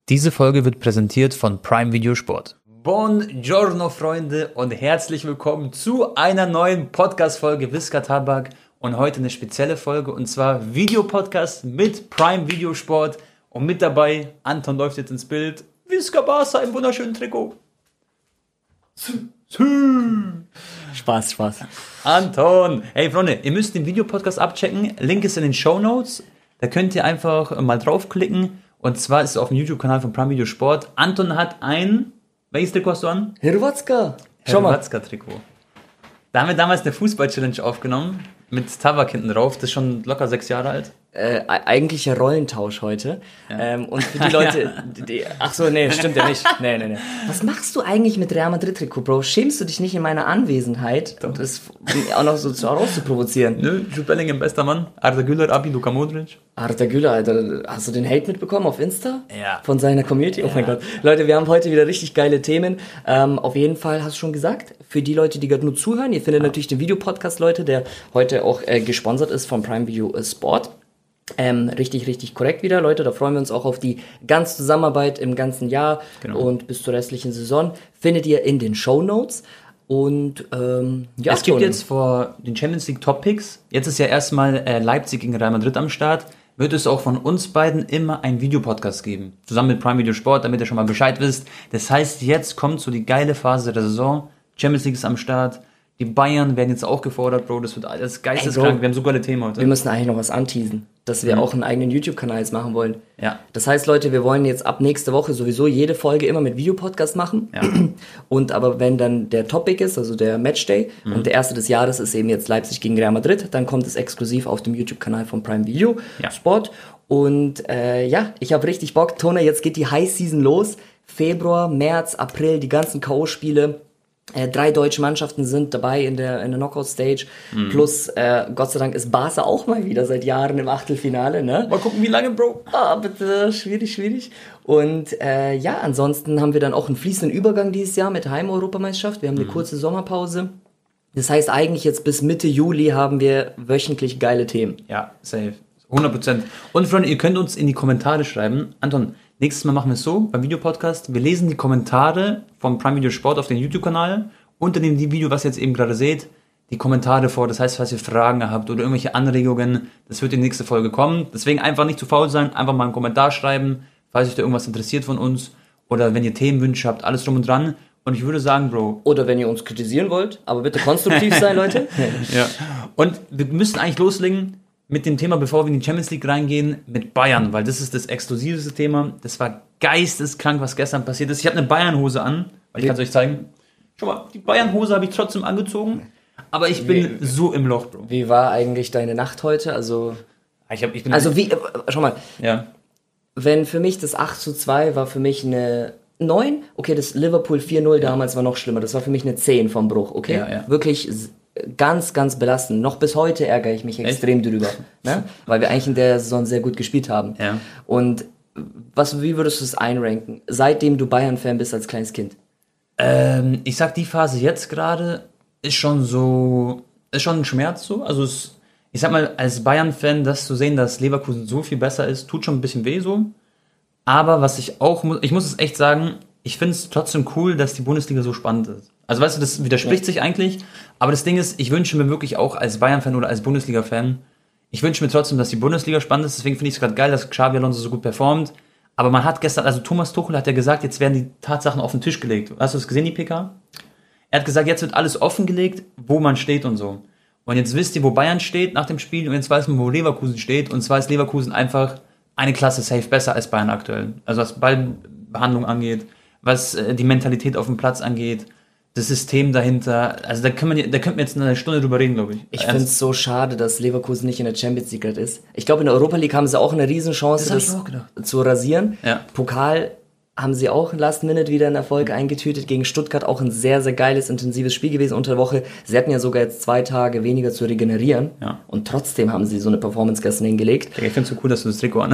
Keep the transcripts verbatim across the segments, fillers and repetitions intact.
Diese Folge wird präsentiert von Prime Video Sport. Buongiorno, Freunde, und herzlich willkommen zu einer neuen Podcast-Folge Visca Tabak. Und heute eine spezielle Folge, und zwar Videopodcast mit Prime Video Sport. Und mit dabei, Anton läuft jetzt ins Bild, Visca Barca im wunderschönen Trikot. Spaß, Spaß. Anton, hey Freunde, ihr müsst den Videopodcast abchecken. Link ist in den Shownotes. Da könnt ihr einfach mal draufklicken. Und zwar ist es auf dem YouTube-Kanal von Prime Video Sport. Anton hat ein, welches Trikot hast du an? Hrvatska. Schau mal. Hrvatska-Trikot. Da haben wir damals eine Fußball-Challenge aufgenommen. Mit Tabak hinten drauf. Das ist schon locker sechs Jahre alt. Äh, eigentlicher Rollentausch heute. Ja. Ähm, und für die Leute, die, die, ach so, nee, stimmt ja nicht. Nee, nee, nee. Was machst du eigentlich mit Real Madrid Trikot, Bro? Schämst du dich nicht in meiner Anwesenheit, und das auch noch so zu rauszuprovozieren? Nö, Jude Bellingham, bester Mann. Arda Güler, Abi, Luka Modric. Arda Güler, Alter, hast du den Hate mitbekommen auf Insta? Ja. Von seiner Community? Oh ja. Mein Gott. Leute, wir haben heute wieder richtig geile Themen. Ähm, auf jeden Fall, hast du schon gesagt, für die Leute, die gerade nur zuhören, ihr findet ja. natürlich den Videopodcast, Leute, der heute auch äh, gesponsert ist von Prime Video äh, Sport. Ähm, richtig, richtig korrekt wieder, Leute. Da freuen wir uns auch auf die ganze Zusammenarbeit im ganzen Jahr genau. und bis zur restlichen Saison. Findet ihr in den Shownotes. Und ähm, ja, es gibt jetzt vor den Champions League Top Picks, jetzt ist ja erstmal äh, Leipzig gegen Real Madrid am Start, wird es auch von uns beiden immer einen Videopodcast geben. Zusammen mit Prime Video Sport, damit ihr schon mal Bescheid wisst. Das heißt, jetzt kommt so die geile Phase der Saison. Champions League ist am Start. Die Bayern werden jetzt auch gefordert, Bro. Das wird alles geisteskrank. Ey, Bro, wir haben so geile Themen heute. Wir müssen eigentlich noch was anteasen, dass wir mhm. auch einen eigenen YouTube-Kanal jetzt machen wollen. Ja. Das heißt, Leute, wir wollen jetzt ab nächste Woche sowieso jede Folge immer mit Videopodcast machen. Ja. Und aber wenn dann der Topic ist, also der Matchday, mhm. und der erste des Jahres ist eben jetzt Leipzig gegen Real Madrid, dann kommt es exklusiv auf dem YouTube-Kanal von Prime Video ja. Sport. Und äh, ja, ich habe richtig Bock. Tone, jetzt geht die High Season los. Februar, März, April, die ganzen K O-Spiele. Äh, drei deutsche Mannschaften sind dabei in der in der Knockout-Stage. Mhm. Plus, äh, Gott sei Dank ist Barca auch mal wieder seit Jahren im Achtelfinale. Ne? Mal gucken, wie lange, Bro. Ah, bitte, schwierig, schwierig. Und äh, ja, ansonsten haben wir dann auch einen fließenden Übergang dieses Jahr mit Heim-Europameisterschaft. Wir haben eine mhm. kurze Sommerpause. Das heißt, eigentlich jetzt bis Mitte Juli haben wir wöchentlich geile Themen. Ja, safe. hundert Prozent. Und Freunde, ihr könnt uns in die Kommentare schreiben. Anton, nächstes Mal machen wir es so, beim Videopodcast. Wir lesen die Kommentare vom Prime Video Sport auf den YouTube-Kanal. Unter dem Video, was ihr jetzt eben gerade seht, die Kommentare vor. Das heißt, falls ihr Fragen habt oder irgendwelche Anregungen, das wird in die nächste Folge kommen. Deswegen einfach nicht zu faul sein, einfach mal einen Kommentar schreiben, falls euch da irgendwas interessiert von uns. Oder wenn ihr Themenwünsche habt, alles drum und dran. Und ich würde sagen, Bro... Oder wenn ihr uns kritisieren wollt, aber bitte konstruktiv sein, Leute. Ja. Und wir müssen eigentlich loslegen mit dem Thema, bevor wir in die Champions League reingehen, mit Bayern, weil das ist das exklusivste Thema. Das war geisteskrank, was gestern passiert ist. Ich habe eine Bayern-Hose an, weil ich kann es euch zeigen. Schau mal, die Bayern-Hose habe ich trotzdem angezogen, aber ich bin wie, so im Loch, Bro. Wie war eigentlich deine Nacht heute? Also, ich hab, ich bin also wie, äh, schau mal, ja. wenn für mich das acht zu zwei war für mich eine neun, okay, das Liverpool vier null ja. damals war noch schlimmer, das war für mich eine zehn vom Bruch, okay? Ja, ja. Wirklich ganz, ganz belastend. Noch bis heute ärgere ich mich extrem Echt? drüber, ne? Weil wir eigentlich in der Saison sehr gut gespielt haben. Ja. Und was, wie würdest du es einranken, seitdem du Bayern-Fan bist als kleines Kind? Ähm, ich sag, die Phase jetzt gerade ist schon so, ist schon ein Schmerz so. Also es, ich sag mal, als Bayern-Fan, das zu sehen, dass Leverkusen so viel besser ist, tut schon ein bisschen weh so. Aber was ich auch, ich muss es echt sagen, ich finde es trotzdem cool, dass die Bundesliga so spannend ist. Also weißt du, das widerspricht ja. sich eigentlich, aber das Ding ist, ich wünsche mir wirklich auch als Bayern-Fan oder als Bundesliga-Fan, ich wünsche mir trotzdem, dass die Bundesliga spannend ist, deswegen finde ich es gerade geil, dass Xabi Alonso so gut performt, aber man hat gestern, also Thomas Tuchel hat ja gesagt, jetzt werden die Tatsachen auf den Tisch gelegt. Hast du das gesehen, die P K? Er hat gesagt, jetzt wird alles offengelegt, wo man steht und so. Und jetzt wisst ihr, wo Bayern steht nach dem Spiel und jetzt weiß man, wo Leverkusen steht, und zwar ist Leverkusen einfach eine Klasse safe besser als Bayern aktuell. Also was Ballbehandlung angeht, was äh, die Mentalität auf dem Platz angeht, das System dahinter, also da können wir, da könnten wir jetzt eine Stunde drüber reden, glaube ich. Ich finde es so schade, dass Leverkusen nicht in der Champions League ist. Ich glaube, in der Europa League haben sie auch eine Riesenchance, das, das zu rasieren. Ja. Pokal haben sie auch Last Minute wieder einen Erfolg eingetütet. Gegen Stuttgart auch ein sehr, sehr geiles, intensives Spiel gewesen unter der Woche. Sie hatten ja sogar jetzt zwei Tage weniger zu regenerieren. Ja. Und trotzdem haben sie so eine Performance gestern hingelegt. Ich finde es so cool, dass du das Trikot an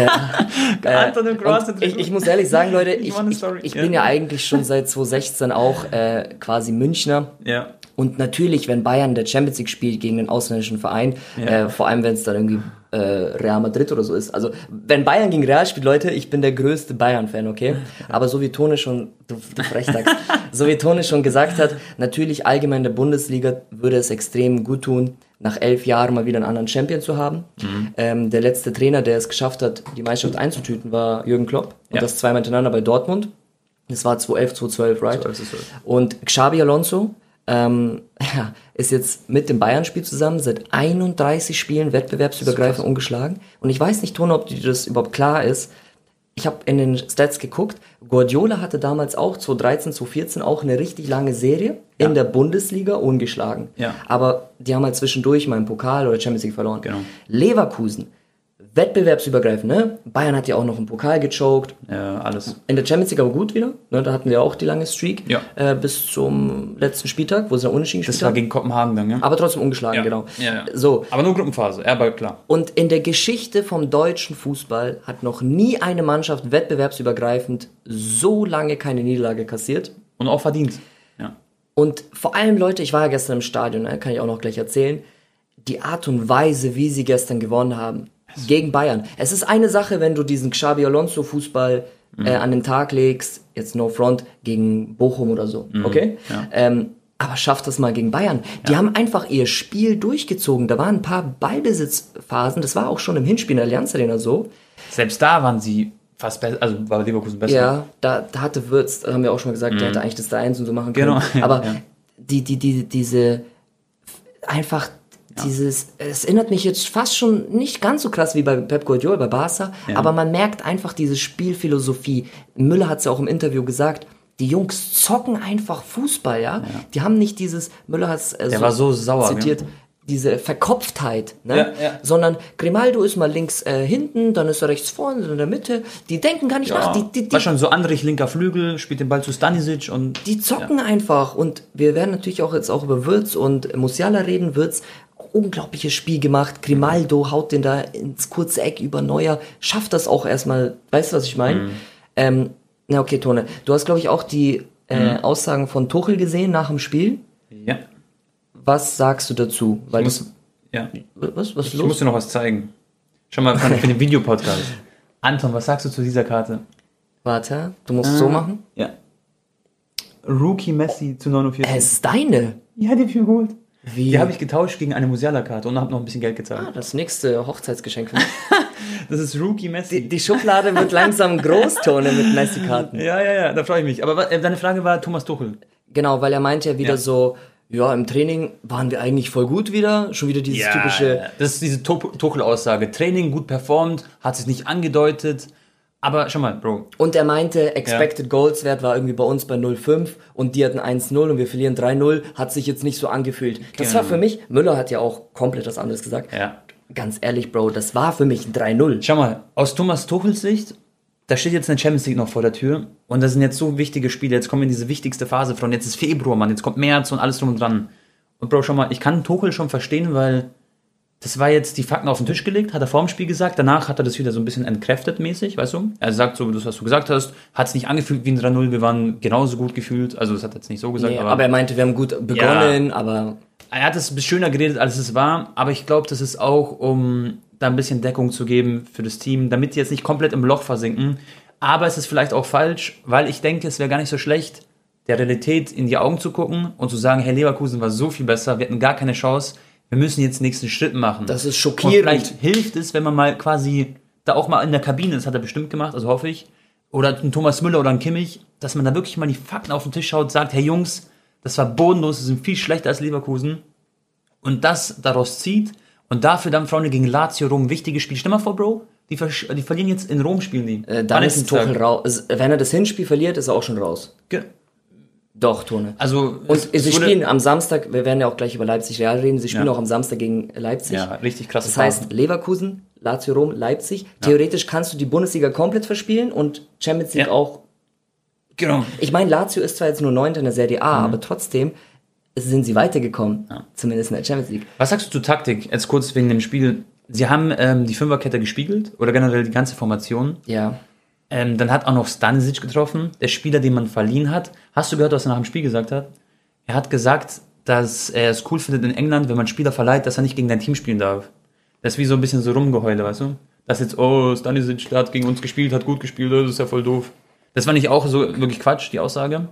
äh, äh, ich, ich muss ehrlich sagen, Leute, ich, ich, ich, ich bin ja. ja eigentlich schon seit zwanzig sechzehn auch äh, quasi Münchner. Ja. Und natürlich, wenn Bayern der Champions League spielt gegen einen ausländischen Verein, ja. äh, vor allem wenn es dann irgendwie äh, Real Madrid oder so ist. Also wenn Bayern gegen Real spielt, Leute, ich bin der größte Bayern-Fan, okay? Aber so wie Tone schon, du, du Frechdachs, so wie Tone schon gesagt hat, natürlich allgemein in der Bundesliga würde es extrem gut tun, nach elf Jahren mal wieder einen anderen Champion zu haben. Mhm. Ähm, der letzte Trainer, der es geschafft hat, die Meisterschaft einzutüten, war Jürgen Klopp. Und ja. das zweimal hintereinander bei Dortmund. Das war zwanzig elf, zwanzig zwölf, right? zwanzig zwölf. Und Xabi Alonso ähm, ja, ist jetzt mit dem Bayern-Spiel zusammen seit einunddreißig Spielen wettbewerbsübergreifend ungeschlagen. Und ich weiß nicht, Tone, ob dir das überhaupt klar ist. Ich habe in den Stats geguckt, Guardiola hatte damals auch zwanzig dreizehn, zwanzig vierzehn auch eine richtig lange Serie ja. in der Bundesliga ungeschlagen. Ja. Aber die haben halt zwischendurch mal im Pokal oder Champions League verloren. Genau. Leverkusen, wettbewerbsübergreifend, ne? Bayern hat ja auch noch im Pokal gechoked. Ja, alles. In der Champions League aber gut wieder, ne? Da hatten wir auch die lange Streak ja. äh, bis zum letzten Spieltag, wo sie dann unentschieden gespielt haben. Das war gegen Kopenhagen dann, ja? Aber trotzdem ungeschlagen, ja. genau. Ja, ja. So. Aber nur Gruppenphase, ja, aber klar. Und in der Geschichte vom deutschen Fußball hat noch nie eine Mannschaft wettbewerbsübergreifend so lange keine Niederlage kassiert. Und auch verdient, ja. Und vor allem, Leute, ich war ja gestern im Stadion, ne? Kann ich auch noch gleich erzählen, die Art und Weise, wie sie gestern gewonnen haben, gegen Bayern. Es ist eine Sache, wenn du diesen Xabi Alonso Fußball mhm. äh, an den Tag legst, jetzt no front, gegen Bochum oder so, mhm. okay? Ja. Ähm, aber schafft das mal gegen Bayern. Die ja. haben einfach ihr Spiel durchgezogen. Da waren ein paar Ballbesitzphasen, das war auch schon im Hinspiel in der Allianz Arena so. Selbst da waren sie fast besser, also war Leverkusen besser. Ja, da, da hatte Würz, da haben wir auch schon mal gesagt, mhm. der hätte eigentlich das drei eins und so machen können. Genau. Aber ja. die, die, die, diese, einfach Ja. Dieses, es erinnert mich jetzt fast schon nicht ganz so krass wie bei Pep Guardiola, bei Barca, ja. aber man merkt einfach diese Spielphilosophie. Müller hat es ja auch im Interview gesagt, die Jungs zocken einfach Fußball, ja. ja. Die haben nicht dieses, Müller hat es äh, so, war so sauer, zitiert, ja. diese Verkopftheit, ne? Ja, ja. Sondern Grimaldo ist mal links äh, hinten, dann ist er rechts vorne, dann in der Mitte. Die denken gar nicht ja. nach. Die, die, die, war schon so Andrich, linker Flügel, spielt den Ball zu Stanisic und... Die zocken ja. einfach. Und wir werden natürlich auch jetzt auch über Würz und Musiala reden. Würz, unglaubliches Spiel gemacht. Grimaldo haut den da ins kurze Eck über Neuer. Schafft das auch erstmal. Weißt du, was ich meine? Mhm. Ähm, na okay, Tone. Du hast, glaube ich, auch die äh, mhm. Aussagen von Tuchel gesehen nach dem Spiel. Ja. Was sagst du dazu? Weil ich muss, ja. Was, was ist ich los? muss dir noch was zeigen. Schau mal, für den Videopodcast. Anton, was sagst du zu dieser Karte? Warte, du musst ah, so machen. Ja. Rookie Messi zu neunundvierzig. Es ist deine? Ja, die hab ich mir geholt. Wie? Die habe ich getauscht gegen eine Musiala-Karte und habe noch ein bisschen Geld gezahlt. Ah, das nächste Hochzeitsgeschenk für mich. Das ist Rookie Messi. Die, die Schublade wird langsam Großtone mit Messi-Karten. Ja, ja, ja, da freue ich mich. Aber äh, deine Frage war Thomas Tuchel. Genau, weil er meinte ja wieder ja. so, ja, im Training waren wir eigentlich voll gut wieder. Schon wieder dieses ja, typische... Das ist diese Tuchel-Aussage. Training gut performt, hat sich nicht angedeutet. Aber schau mal, Bro. Und er meinte, Expected ja. Goals Wert war irgendwie bei uns bei null Komma fünf und die hatten eins null und wir verlieren drei null. Hat sich jetzt nicht so angefühlt. Das genau. war für mich, Müller hat ja auch komplett was anderes gesagt. Ja. Ganz ehrlich, Bro, das war für mich ein drei null. Schau mal, aus Thomas Tuchels Sicht, da steht jetzt eine Champions League noch vor der Tür und das sind jetzt so wichtige Spiele. Jetzt kommen wir in diese wichtigste Phase von, jetzt ist Februar, Mann, jetzt kommt März und alles drum und dran. Und Bro, schau mal, ich kann Tuchel schon verstehen, weil das war jetzt die Fakten auf den Tisch gelegt, hat er vor dem Spiel gesagt. Danach hat er das wieder so ein bisschen entkräftet mäßig, weißt du? Er sagt so, das, was du gesagt hast, hat es nicht angefühlt wie ein drei null, wir waren genauso gut gefühlt. Also das hat er jetzt nicht so gesagt. Nee, aber, aber er meinte, wir haben gut begonnen, ja, aber... Er hat es schöner geredet, als es war. Aber ich glaube, das ist auch, um da ein bisschen Deckung zu geben für das Team, damit die jetzt nicht komplett im Loch versinken. Aber es ist vielleicht auch falsch, weil ich denke, es wäre gar nicht so schlecht, der Realität in die Augen zu gucken und zu sagen, hey, Leverkusen war so viel besser, wir hatten gar keine Chance. Wir müssen jetzt den nächsten Schritt machen. Das ist schockierend. Und vielleicht hilft es, wenn man mal quasi da auch mal in der Kabine, das hat er bestimmt gemacht, also hoffe ich, oder ein Thomas Müller oder ein Kimmich, dass man da wirklich mal die Fakten auf den Tisch schaut, sagt, hey Jungs, das war bodenlos, wir sind viel schlechter als Leverkusen und das daraus zieht und dafür dann Freunde gegen Lazio Rom wichtige Spiele. Stell mal vor, Bro, die, ver- die verlieren jetzt in Rom, spielen die. Äh, dann ist ein Tuchel raus. Wenn er das Hinspiel verliert, ist er auch schon raus. Ge- Doch, Tone. Also, und sie spielen am Samstag, wir werden ja auch gleich über Leipzig Real reden, sie spielen ja. auch am Samstag gegen Leipzig. Ja, richtig krass. Das heißt, Leverkusen, Lazio Rom, Leipzig. Ja. Theoretisch kannst du die Bundesliga komplett verspielen und Champions League ja. auch. Genau. Ich meine, Lazio ist zwar jetzt nur Neunter in der Serie A, mhm. aber trotzdem sind sie weitergekommen. Ja. Zumindest in der Champions League. Was sagst du zu Taktik? Jetzt kurz wegen dem Spiel. Sie haben ähm, die Fünferkette gespiegelt oder generell die ganze Formation. Ja. Ähm, dann hat auch noch Stanisic getroffen, der Spieler, den man verliehen hat. Hast du gehört, was er nach dem Spiel gesagt hat? Er hat gesagt, dass er es cool findet in England, wenn man Spieler verleiht, dass er nicht gegen dein Team spielen darf. Das ist wie so ein bisschen so Rumgeheule, weißt du? Dass jetzt, oh, Stanisic, der hat gegen uns gespielt, hat gut gespielt, das ist ja voll doof. Das fand ich auch so wirklich Quatsch, die Aussage.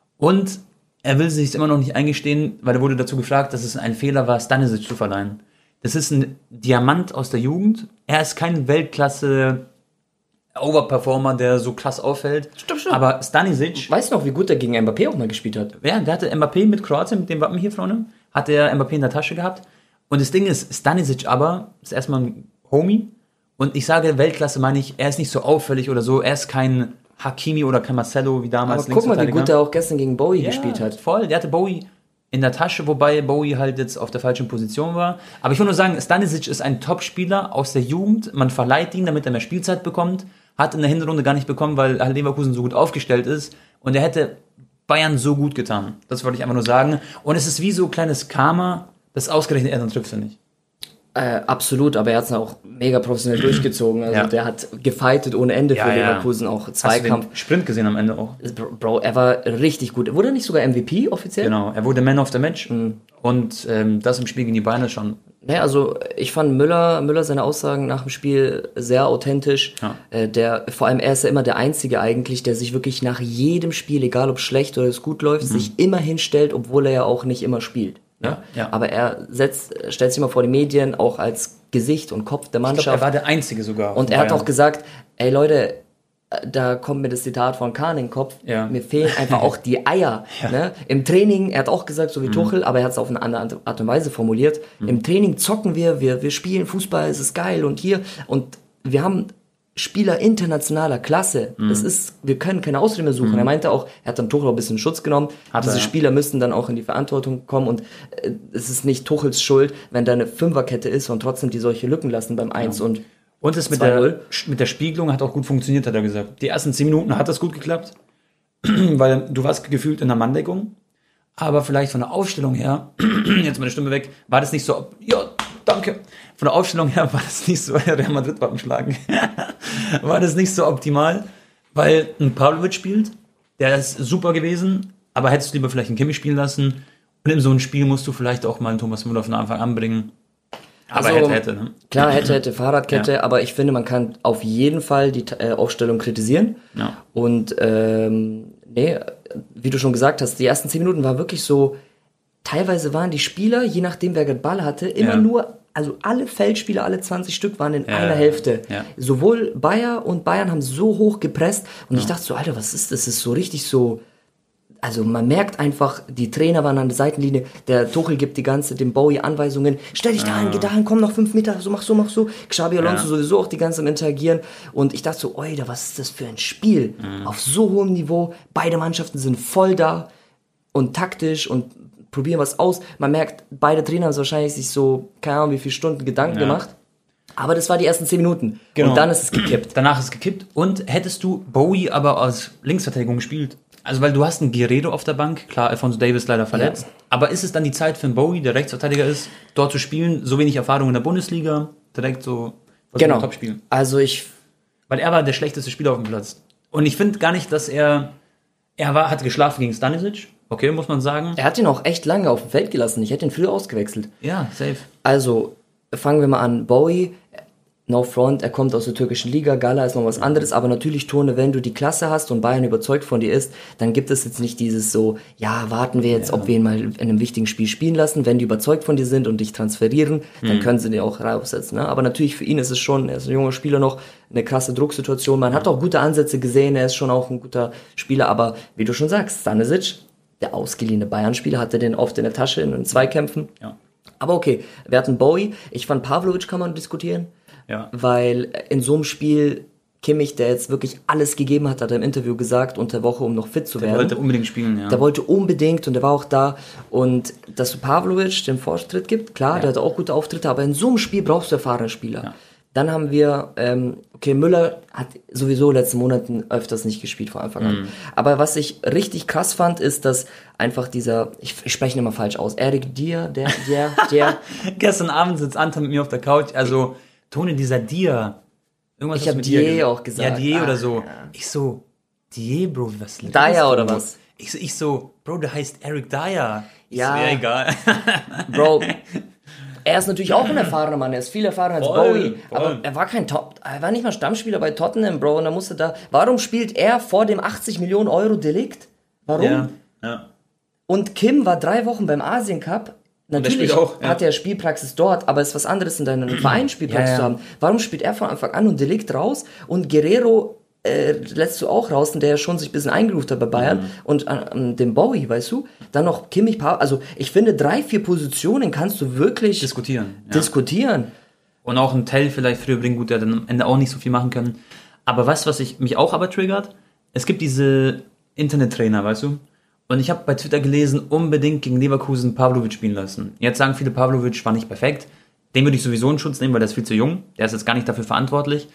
Und er will sich immer noch nicht eingestehen, weil er wurde dazu gefragt, dass es ein Fehler war, Stanisic zu verleihen. Das ist ein Diamant aus der Jugend. Er ist kein Weltklasse Overperformer, der so krass auffällt. Stimmt, stimmt. Aber Stanisic... Weißt du noch, wie gut er gegen Mbappé auch mal gespielt hat? Ja, der hatte Mbappé mit Kroatien, mit dem Wappen hier vorne, hat er Mbappé in der Tasche gehabt. Und das Ding ist, Stanisic aber ist erstmal ein Homie. Und ich sage Weltklasse, meine ich, er ist nicht so auffällig oder so. Er ist kein Hakimi oder kein Marcelo wie damals. Aber guck mal, wie gut er auch gestern gegen Bowie ja, gespielt hat. Voll, der hatte Bowie in der Tasche, wobei Bowie halt jetzt auf der falschen Position war. Aber ich will nur sagen, Stanisic ist ein Top-Spieler aus der Jugend. Man verleiht ihn, damit er mehr Spielzeit bekommt. Hat in der Hinrunde gar nicht bekommen, weil Leverkusen so gut aufgestellt ist. Und er hätte Bayern so gut getan. Das wollte ich einfach nur sagen. Und es ist wie so kleines Karma, das ausgerechnet er dann trifft, finde ich. Äh, absolut, aber er hat es auch mega professionell durchgezogen. Also ja. der hat gefightet ohne Ende ja, für ja. Leverkusen, auch Zweikampf. Hast du den Sprint gesehen am Ende auch? Bro, er war richtig gut. Wurde er nicht sogar M V P offiziell? Genau, er wurde Man of the Match. Mhm. Und ähm, das im Spiel gegen die Bayern schon. Naja, also ich fand Müller, Müller seine Aussagen nach dem Spiel sehr authentisch. Ja. Äh, der, vor allem er ist ja immer der Einzige eigentlich, der sich wirklich nach jedem Spiel, egal ob schlecht oder es gut läuft, mhm. sich immer hinstellt, obwohl er ja auch nicht immer spielt. Ja, ja. Aber er setzt, stellt sich immer vor die Medien, auch als Gesicht und Kopf der Mannschaft. Ich glaub, er war der Einzige sogar. Und er hat auch gesagt, ey Leute, da kommt mir das Zitat von Kahn in den Kopf, ja. mir fehlen einfach auch die Eier. Ja. Ne? Im Training, er hat auch gesagt, so wie mhm. Tuchel, aber er hat es auf eine andere Art und Weise formuliert, mhm. im Training zocken wir, wir, wir spielen Fußball, es ist geil und hier, und wir haben Spieler internationaler Klasse. Mhm. Das ist, wir können keine Ausrede mehr suchen. Mhm. Er meinte auch, er hat dann Tuchel auch ein bisschen in Schutz genommen. Hat Diese er, ja. Spieler müssten dann auch in die Verantwortung kommen und äh, es ist nicht Tuchels Schuld, wenn da eine Fünferkette ist und trotzdem die solche Lücken lassen beim eins ja. und Und das mit der, mit der Spiegelung hat auch gut funktioniert, hat er gesagt. Die ersten zehn Minuten hat das gut geklappt, weil du warst gefühlt in der Manndeckung, aber vielleicht von der Aufstellung her, jetzt meine Stimme weg, war das nicht so, ja, danke. Von der Aufstellung her war das nicht so, Real Madrid-Wappen schlagen, war das nicht so optimal, weil ein Pavlovic spielt, der ist super gewesen, aber hättest du lieber vielleicht einen Kimmich spielen lassen und in so einem Spiel musst du vielleicht auch mal einen Thomas Müller von Anfang an bringen. Aber also, hätte, hätte, ne? Klar, hätte, hätte, Fahrradkette, ja. aber ich finde, man kann auf jeden Fall die äh, Aufstellung kritisieren. Ja. Und, ähm, nee, wie du schon gesagt hast, die ersten zehn Minuten war wirklich so, teilweise waren die Spieler, je nachdem wer den Ball hatte, immer ja. nur, also alle Feldspieler, alle zwanzig Stück waren in ja. einer Hälfte. Ja. Sowohl Bayer und Bayern haben so hoch gepresst und ja. ich dachte so, Alter, was ist das? Das ist so richtig so, also man merkt einfach, die Trainer waren an der Seitenlinie, der Tuchel gibt die ganze, dem Bowie Anweisungen, stell dich dahin, ja. geh dahin, komm noch fünf Meter, so mach so, mach so. Xabi Alonso ja. sowieso auch die ganze am Interagieren und ich dachte so, Oida, was ist das für ein Spiel? Mhm. Auf so hohem Niveau, beide Mannschaften sind voll da und taktisch und probieren was aus. Man merkt, beide Trainer haben wahrscheinlich sich so, keine Ahnung wie viele Stunden Gedanken ja. gemacht. Aber das war die ersten zehn Minuten. Genau. Und dann ist es gekippt. Danach ist es gekippt. Und hättest du Bowie aber als Linksverteidigung gespielt? Also, weil du hast einen Guerrero auf der Bank, klar, Alphonso Davies leider verletzt. Ja. Aber ist es dann die Zeit für einen Bowie, der Rechtsverteidiger ist, dort zu spielen? So wenig Erfahrung in der Bundesliga, direkt so was genau. Top spielen? Also ich... Weil er war der schlechteste Spieler auf dem Platz. Und ich finde gar nicht, dass er... Er war, hat geschlafen gegen Stanisic. Okay, muss man sagen. Er hat ihn auch echt lange auf dem Feld gelassen. Ich hätte ihn früher ausgewechselt. Ja, safe. Also, fangen wir mal an. Bowie, no front, er kommt aus der türkischen Liga, Gala ist noch was anderes, aber natürlich, Tone, wenn du die Klasse hast und Bayern überzeugt von dir ist, dann gibt es jetzt nicht dieses so, ja, warten wir jetzt, ja. ob wir ihn mal in einem wichtigen Spiel spielen lassen. Wenn die überzeugt von dir sind und dich transferieren, dann mhm. können sie dir auch raufsetzen. Ne? Aber natürlich für ihn ist es schon, er ist ein junger Spieler noch, eine krasse Drucksituation. Man hat auch gute Ansätze gesehen, er ist schon auch ein guter Spieler, aber wie du schon sagst, Stanisic, der ausgeliehene Bayern-Spieler, hatte den oft in der Tasche in den Zweikämpfen. Ja. Aber okay, wir hatten Bowie. Ich fand, Pavlovic kann man diskutieren. Ja. Weil in so einem Spiel Kimmich, der jetzt wirklich alles gegeben hat, hat er im Interview gesagt, unter der Woche, um noch fit zu der werden. Der wollte unbedingt spielen, ja. Der wollte unbedingt und der war auch da. Und dass Pavlovic den Vortritt gibt, klar, ja. der hat auch gute Auftritte, aber in so einem Spiel brauchst du erfahrene Spieler. Ja. Dann haben wir, ähm, okay, Müller hat sowieso letzten Monaten öfters nicht gespielt vor Anfang an. Mhm. Aber was ich richtig krass fand, ist, dass einfach dieser, ich, ich spreche ihn immer falsch aus, Eric Dier, der, der, der. Gestern Abend sitzt Anton mit mir auf der Couch, also Tone, dieser Dier. Irgendwas ich habe Dier auch gesagt. Ja, Dier ah, oder so. Ja. Ich so, Dyer, Bro, was ist Dyer oder was? Ich, so- ich so, Bro, der heißt Eric Dyer. Ich Ja. So, ja, egal. Bro, er ist natürlich auch ein erfahrener Mann, er ist viel erfahrener als Voll, Bowie, voll. aber er war kein Top, er war nicht mal Stammspieler bei Tottenham, Bro, und er musste da, warum spielt er vor dem achtzig Millionen Euro Delikt? Warum? Ja, ja. Und Kim war drei Wochen beim Asien Cup. Natürlich spielt auch, ja. hat er Spielpraxis dort, aber es ist was anderes in deinem Verein Spielpraxis Ja, ja. zu haben. Warum spielt er von Anfang an und Delikt raus und Guerrero äh, lässt du auch raus, und der ja schon sich ein bisschen eingeruft hat bei Bayern, Mhm. und an, an dem Bowie, weißt du? Dann noch Kimmich, Pa- also ich finde, drei, vier Positionen kannst du wirklich Diskutieren. Ja. diskutieren. Und auch ein Tell vielleicht früher bringen, gut, der hat dann am Ende auch nicht so viel machen können. Aber weißt du, was ich, mich auch aber triggert? Es gibt diese Internettrainer, weißt du? Und ich habe bei Twitter gelesen, unbedingt gegen Leverkusen Pavlovic spielen lassen. Jetzt sagen viele, Pavlovic war nicht perfekt. Den würde ich sowieso in Schutz nehmen, weil der ist viel zu jung. Der ist jetzt gar nicht dafür verantwortlich.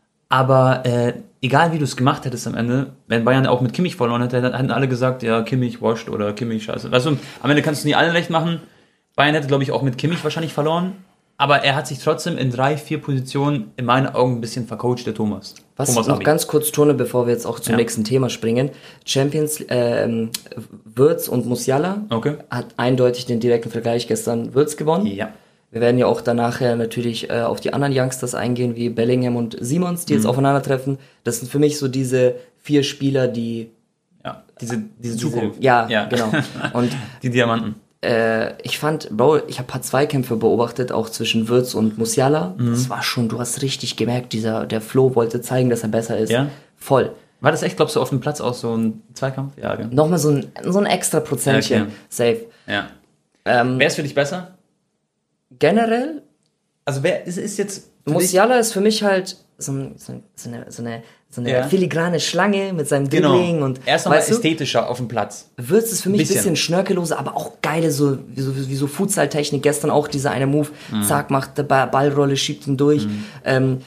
Aber äh, egal wie du es gemacht hättest am Ende, wenn Bayern auch mit Kimmich verloren hätte, dann hätten alle gesagt, ja, Kimmich washed oder Kimmich scheiße. Weißt du, am Ende kannst du nie allen recht machen. Bayern hätte, glaube ich, auch mit Kimmich wahrscheinlich verloren. Aber er hat sich trotzdem in drei, vier Positionen in meinen Augen ein bisschen vercoacht, der Thomas. Was Thomas noch Abi. ganz kurz, Tone, bevor wir jetzt auch zum Ja. nächsten Thema springen. Champions, ähm, Wirtz und Musiala Okay. hat eindeutig den direkten Vergleich gestern Wirtz gewonnen. Ja. Wir werden ja auch danach ja natürlich äh, auf die anderen Youngsters eingehen, wie Bellingham und Simons, die Mhm. jetzt aufeinandertreffen. Das sind für mich so diese vier Spieler, die... Ja. Diese, diese diese, Zukunft. ja, genau. Und Die Diamanten. äh, ich fand, Bro, ich habe ein paar Zweikämpfe beobachtet, auch zwischen Wirtz und Musiala. Mhm. Das war schon, du hast richtig gemerkt, dieser, der Flo wollte zeigen, dass er besser ist. Ja. Voll. War das echt, glaubst du, auf dem Platz auch so ein Zweikampf? Ja, gell? Nochmal so ein, so ein extra Prozentchen. Okay. Safe. Ja. Ähm, Wer ist für dich besser? generell, Also wer ist, ist jetzt für dich- Musiala ist für mich halt so, ein, so, ein, so eine, so eine, so eine Ja. filigrane Schlange mit seinem Genau. Dribbling und Er ist nochmal weißt du, ästhetischer auf dem Platz. Würz ist für mich ein Bisschen. bisschen schnörkelloser, aber auch geile, so, wie so, wie so Futsal-Technik. Gestern auch dieser eine Move, Mhm. zack, macht der Ba- Ballrolle, schiebt ihn durch. Ähm,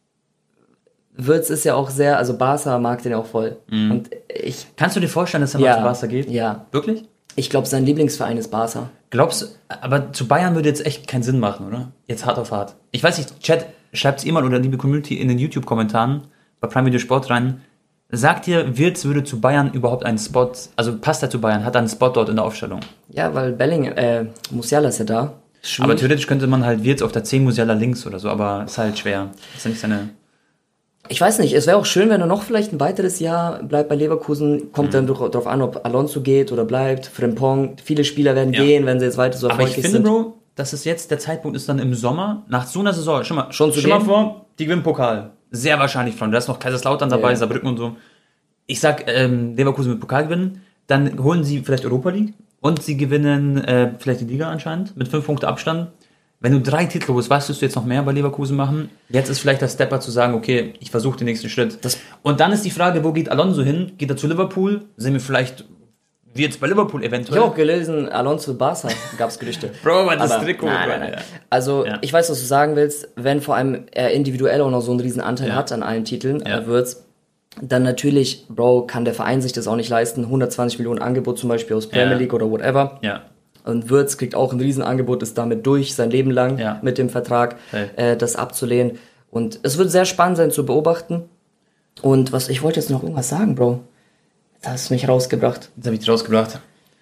Würz ist ja auch sehr, also Barca mag den auch voll. Und ich, Kannst du dir vorstellen, dass er Ja. mal zu Barca geht? Ja. Wirklich? ich glaube, sein Lieblingsverein ist Barca. Glaubst du, aber zu Bayern würde jetzt echt keinen Sinn machen, oder? Jetzt hart auf hart. Ich weiß nicht, Chat, schreibt's ihr mal oder liebe Community in den YouTube-Kommentaren bei Prime Video Sport rein. Sagt ihr, Wirtz würde zu Bayern überhaupt einen Spot, also passt er zu Bayern, hat er einen Spot dort in der Aufstellung? Ja, weil Belling, äh, Musiala ist ja da. Schwierig. Aber theoretisch könnte man halt Wirtz auf der zehn, Musiala links oder so, aber ist halt schwer. Ist ja nicht seine... Ich weiß nicht, es wäre auch schön, wenn er noch vielleicht ein weiteres Jahr bleibt bei Leverkusen. Kommt Mhm. dann doch darauf an, ob Alonso geht oder bleibt. Frimpong, viele Spieler werden Ja. gehen, wenn sie jetzt weiter so Aber ich erfolgreich finde, sind. Bro, dass es jetzt der Zeitpunkt ist dann im Sommer, nach so einer Saison, schon mal, Schon zu stell mal gehen? vor, die gewinnen Pokal. Sehr wahrscheinlich von. Da ist noch Kaiserslautern dabei, Ja. Saarbrücken und so. Ich sag, ähm, Leverkusen mit Pokal gewinnen, dann holen sie vielleicht Europa League und sie gewinnen äh, vielleicht die Liga anscheinend mit fünf Punkte Abstand. Wenn du drei Titel holst, was willst du jetzt noch mehr bei Leverkusen machen? Jetzt ist vielleicht der Stepper zu sagen, okay, ich versuche den nächsten Schritt. Das- und dann ist die Frage, wo geht Alonso hin? Geht er zu Liverpool? Sind wir vielleicht, wie jetzt bei Liverpool Ich eventuell? habe auch gelesen, Alonso Barca, gab es Gerüchte. Bro, aber das Aber- Trikot. Nein, Bro, nein, nein. ja. Also, Ja. ich weiß, was du sagen willst. Wenn vor allem er individuell auch noch so einen riesen Anteil Ja. hat an allen Titeln, Ja. äh, Wirtz, dann natürlich, Bro, kann der Verein sich das auch nicht leisten. hundertzwanzig Millionen Angebot zum Beispiel aus Premier Ja. League oder whatever. Ja. Und Wirtz kriegt auch ein Riesenangebot, ist damit durch, sein Leben lang Ja. mit dem Vertrag, Okay. äh, das abzulehnen. Und es wird sehr spannend sein zu beobachten. Und was, ich wollte jetzt noch irgendwas sagen, Bro. Jetzt hast du mich rausgebracht. Jetzt habe ich dich rausgebracht.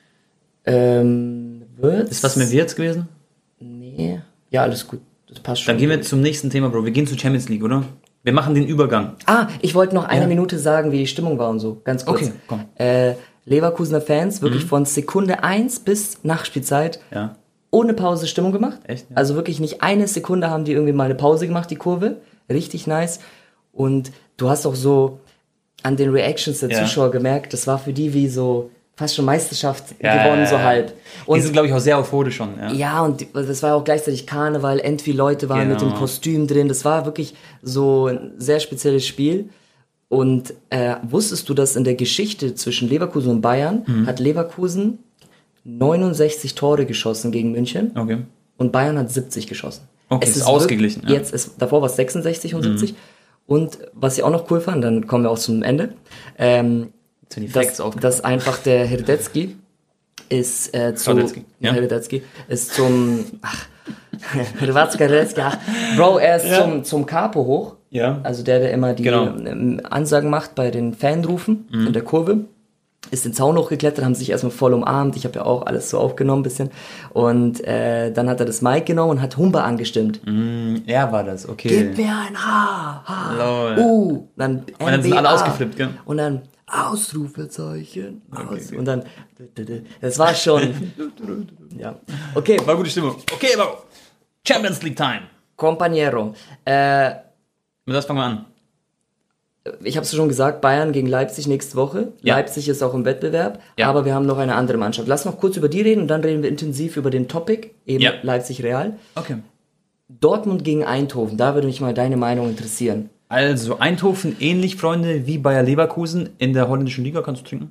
Ähm, Wirtz? Ist was mit Wirtz gewesen? Nee. Ja, alles gut. Das passt schon. Dann gehen wir zum nächsten Thema, Bro. Wir gehen zur Champions League, oder? Wir machen den Übergang. Ah, ich wollte noch eine Ja. Minute sagen, wie die Stimmung war und so. Ganz kurz. Okay, komm. Äh, Leverkusener Fans, wirklich von Sekunde eins bis Nachspielzeit, Ja. ohne Pause Stimmung gemacht. Echt, ja? Also wirklich nicht eine Sekunde haben die irgendwie mal eine Pause gemacht, die Kurve. Richtig nice. Und du hast auch so an den Reactions der Ja. Zuschauer gemerkt, das war für die wie so fast schon Meisterschaft Ja, gewonnen, ja, so ja. halb. Die Und sind, glaube ich, auch sehr euphorisch schon. Ja. ja, und die- das war ja auch gleichzeitig Karneval, end wie Leute waren mit Genau. dem Kostüm drin. Das war wirklich so ein sehr spezielles Spiel. Und äh, wusstest du, dass in der Geschichte zwischen Leverkusen und Bayern Mhm. hat Leverkusen neunundsechzig Tore geschossen gegen München Okay. und Bayern hat siebzig geschossen. Okay, es ist ausgeglichen, wirk- ja. Jetzt ist, davor war es sechsundsechzig und siebzig. Und was ich auch noch cool fand, dann kommen wir auch zum Ende, ähm, Jetzt sind die dass, Facts aufgepasst. dass einfach der Herdecki ist äh, zu Herdecki, ja. Herdecki ist zum ach, Hrvatska Herdecki, ach, Bro, er ist Ja. zum zum Capo hoch Ja. Also der, der immer die Genau. ähm, Ansagen macht bei den Fanrufen Mhm. in der Kurve. Ist den Zaun hochgeklettert, haben sich erstmal voll umarmt. Ich habe ja auch alles so aufgenommen ein bisschen. Und äh, dann hat er das Mic genommen und hat Humber angestimmt. Mm, er war das, okay. Gib mir ein H, H, Lol. U. Dann Und dann sind alle N B A. ausgeflippt, gell? Und dann Ausrufezeichen. Aus. okay. Und dann, das war schon, ja. Okay, War gute Stimmung. Okay, aber Champions League Time. Compañero. Äh, Mit was fangen wir an? ich habe es schon gesagt, Bayern gegen Leipzig nächste Woche. Ja. Leipzig ist auch im Wettbewerb, Ja. aber wir haben noch eine andere Mannschaft. Lass noch kurz über die reden und dann reden wir intensiv über den Topic, eben Ja. Leipzig-Real. Okay. Dortmund gegen Eindhoven, da würde mich mal deine Meinung interessieren. Also, Eindhoven ähnlich, Freunde, wie Bayer Leverkusen in der holländischen Liga. Kannst du trinken?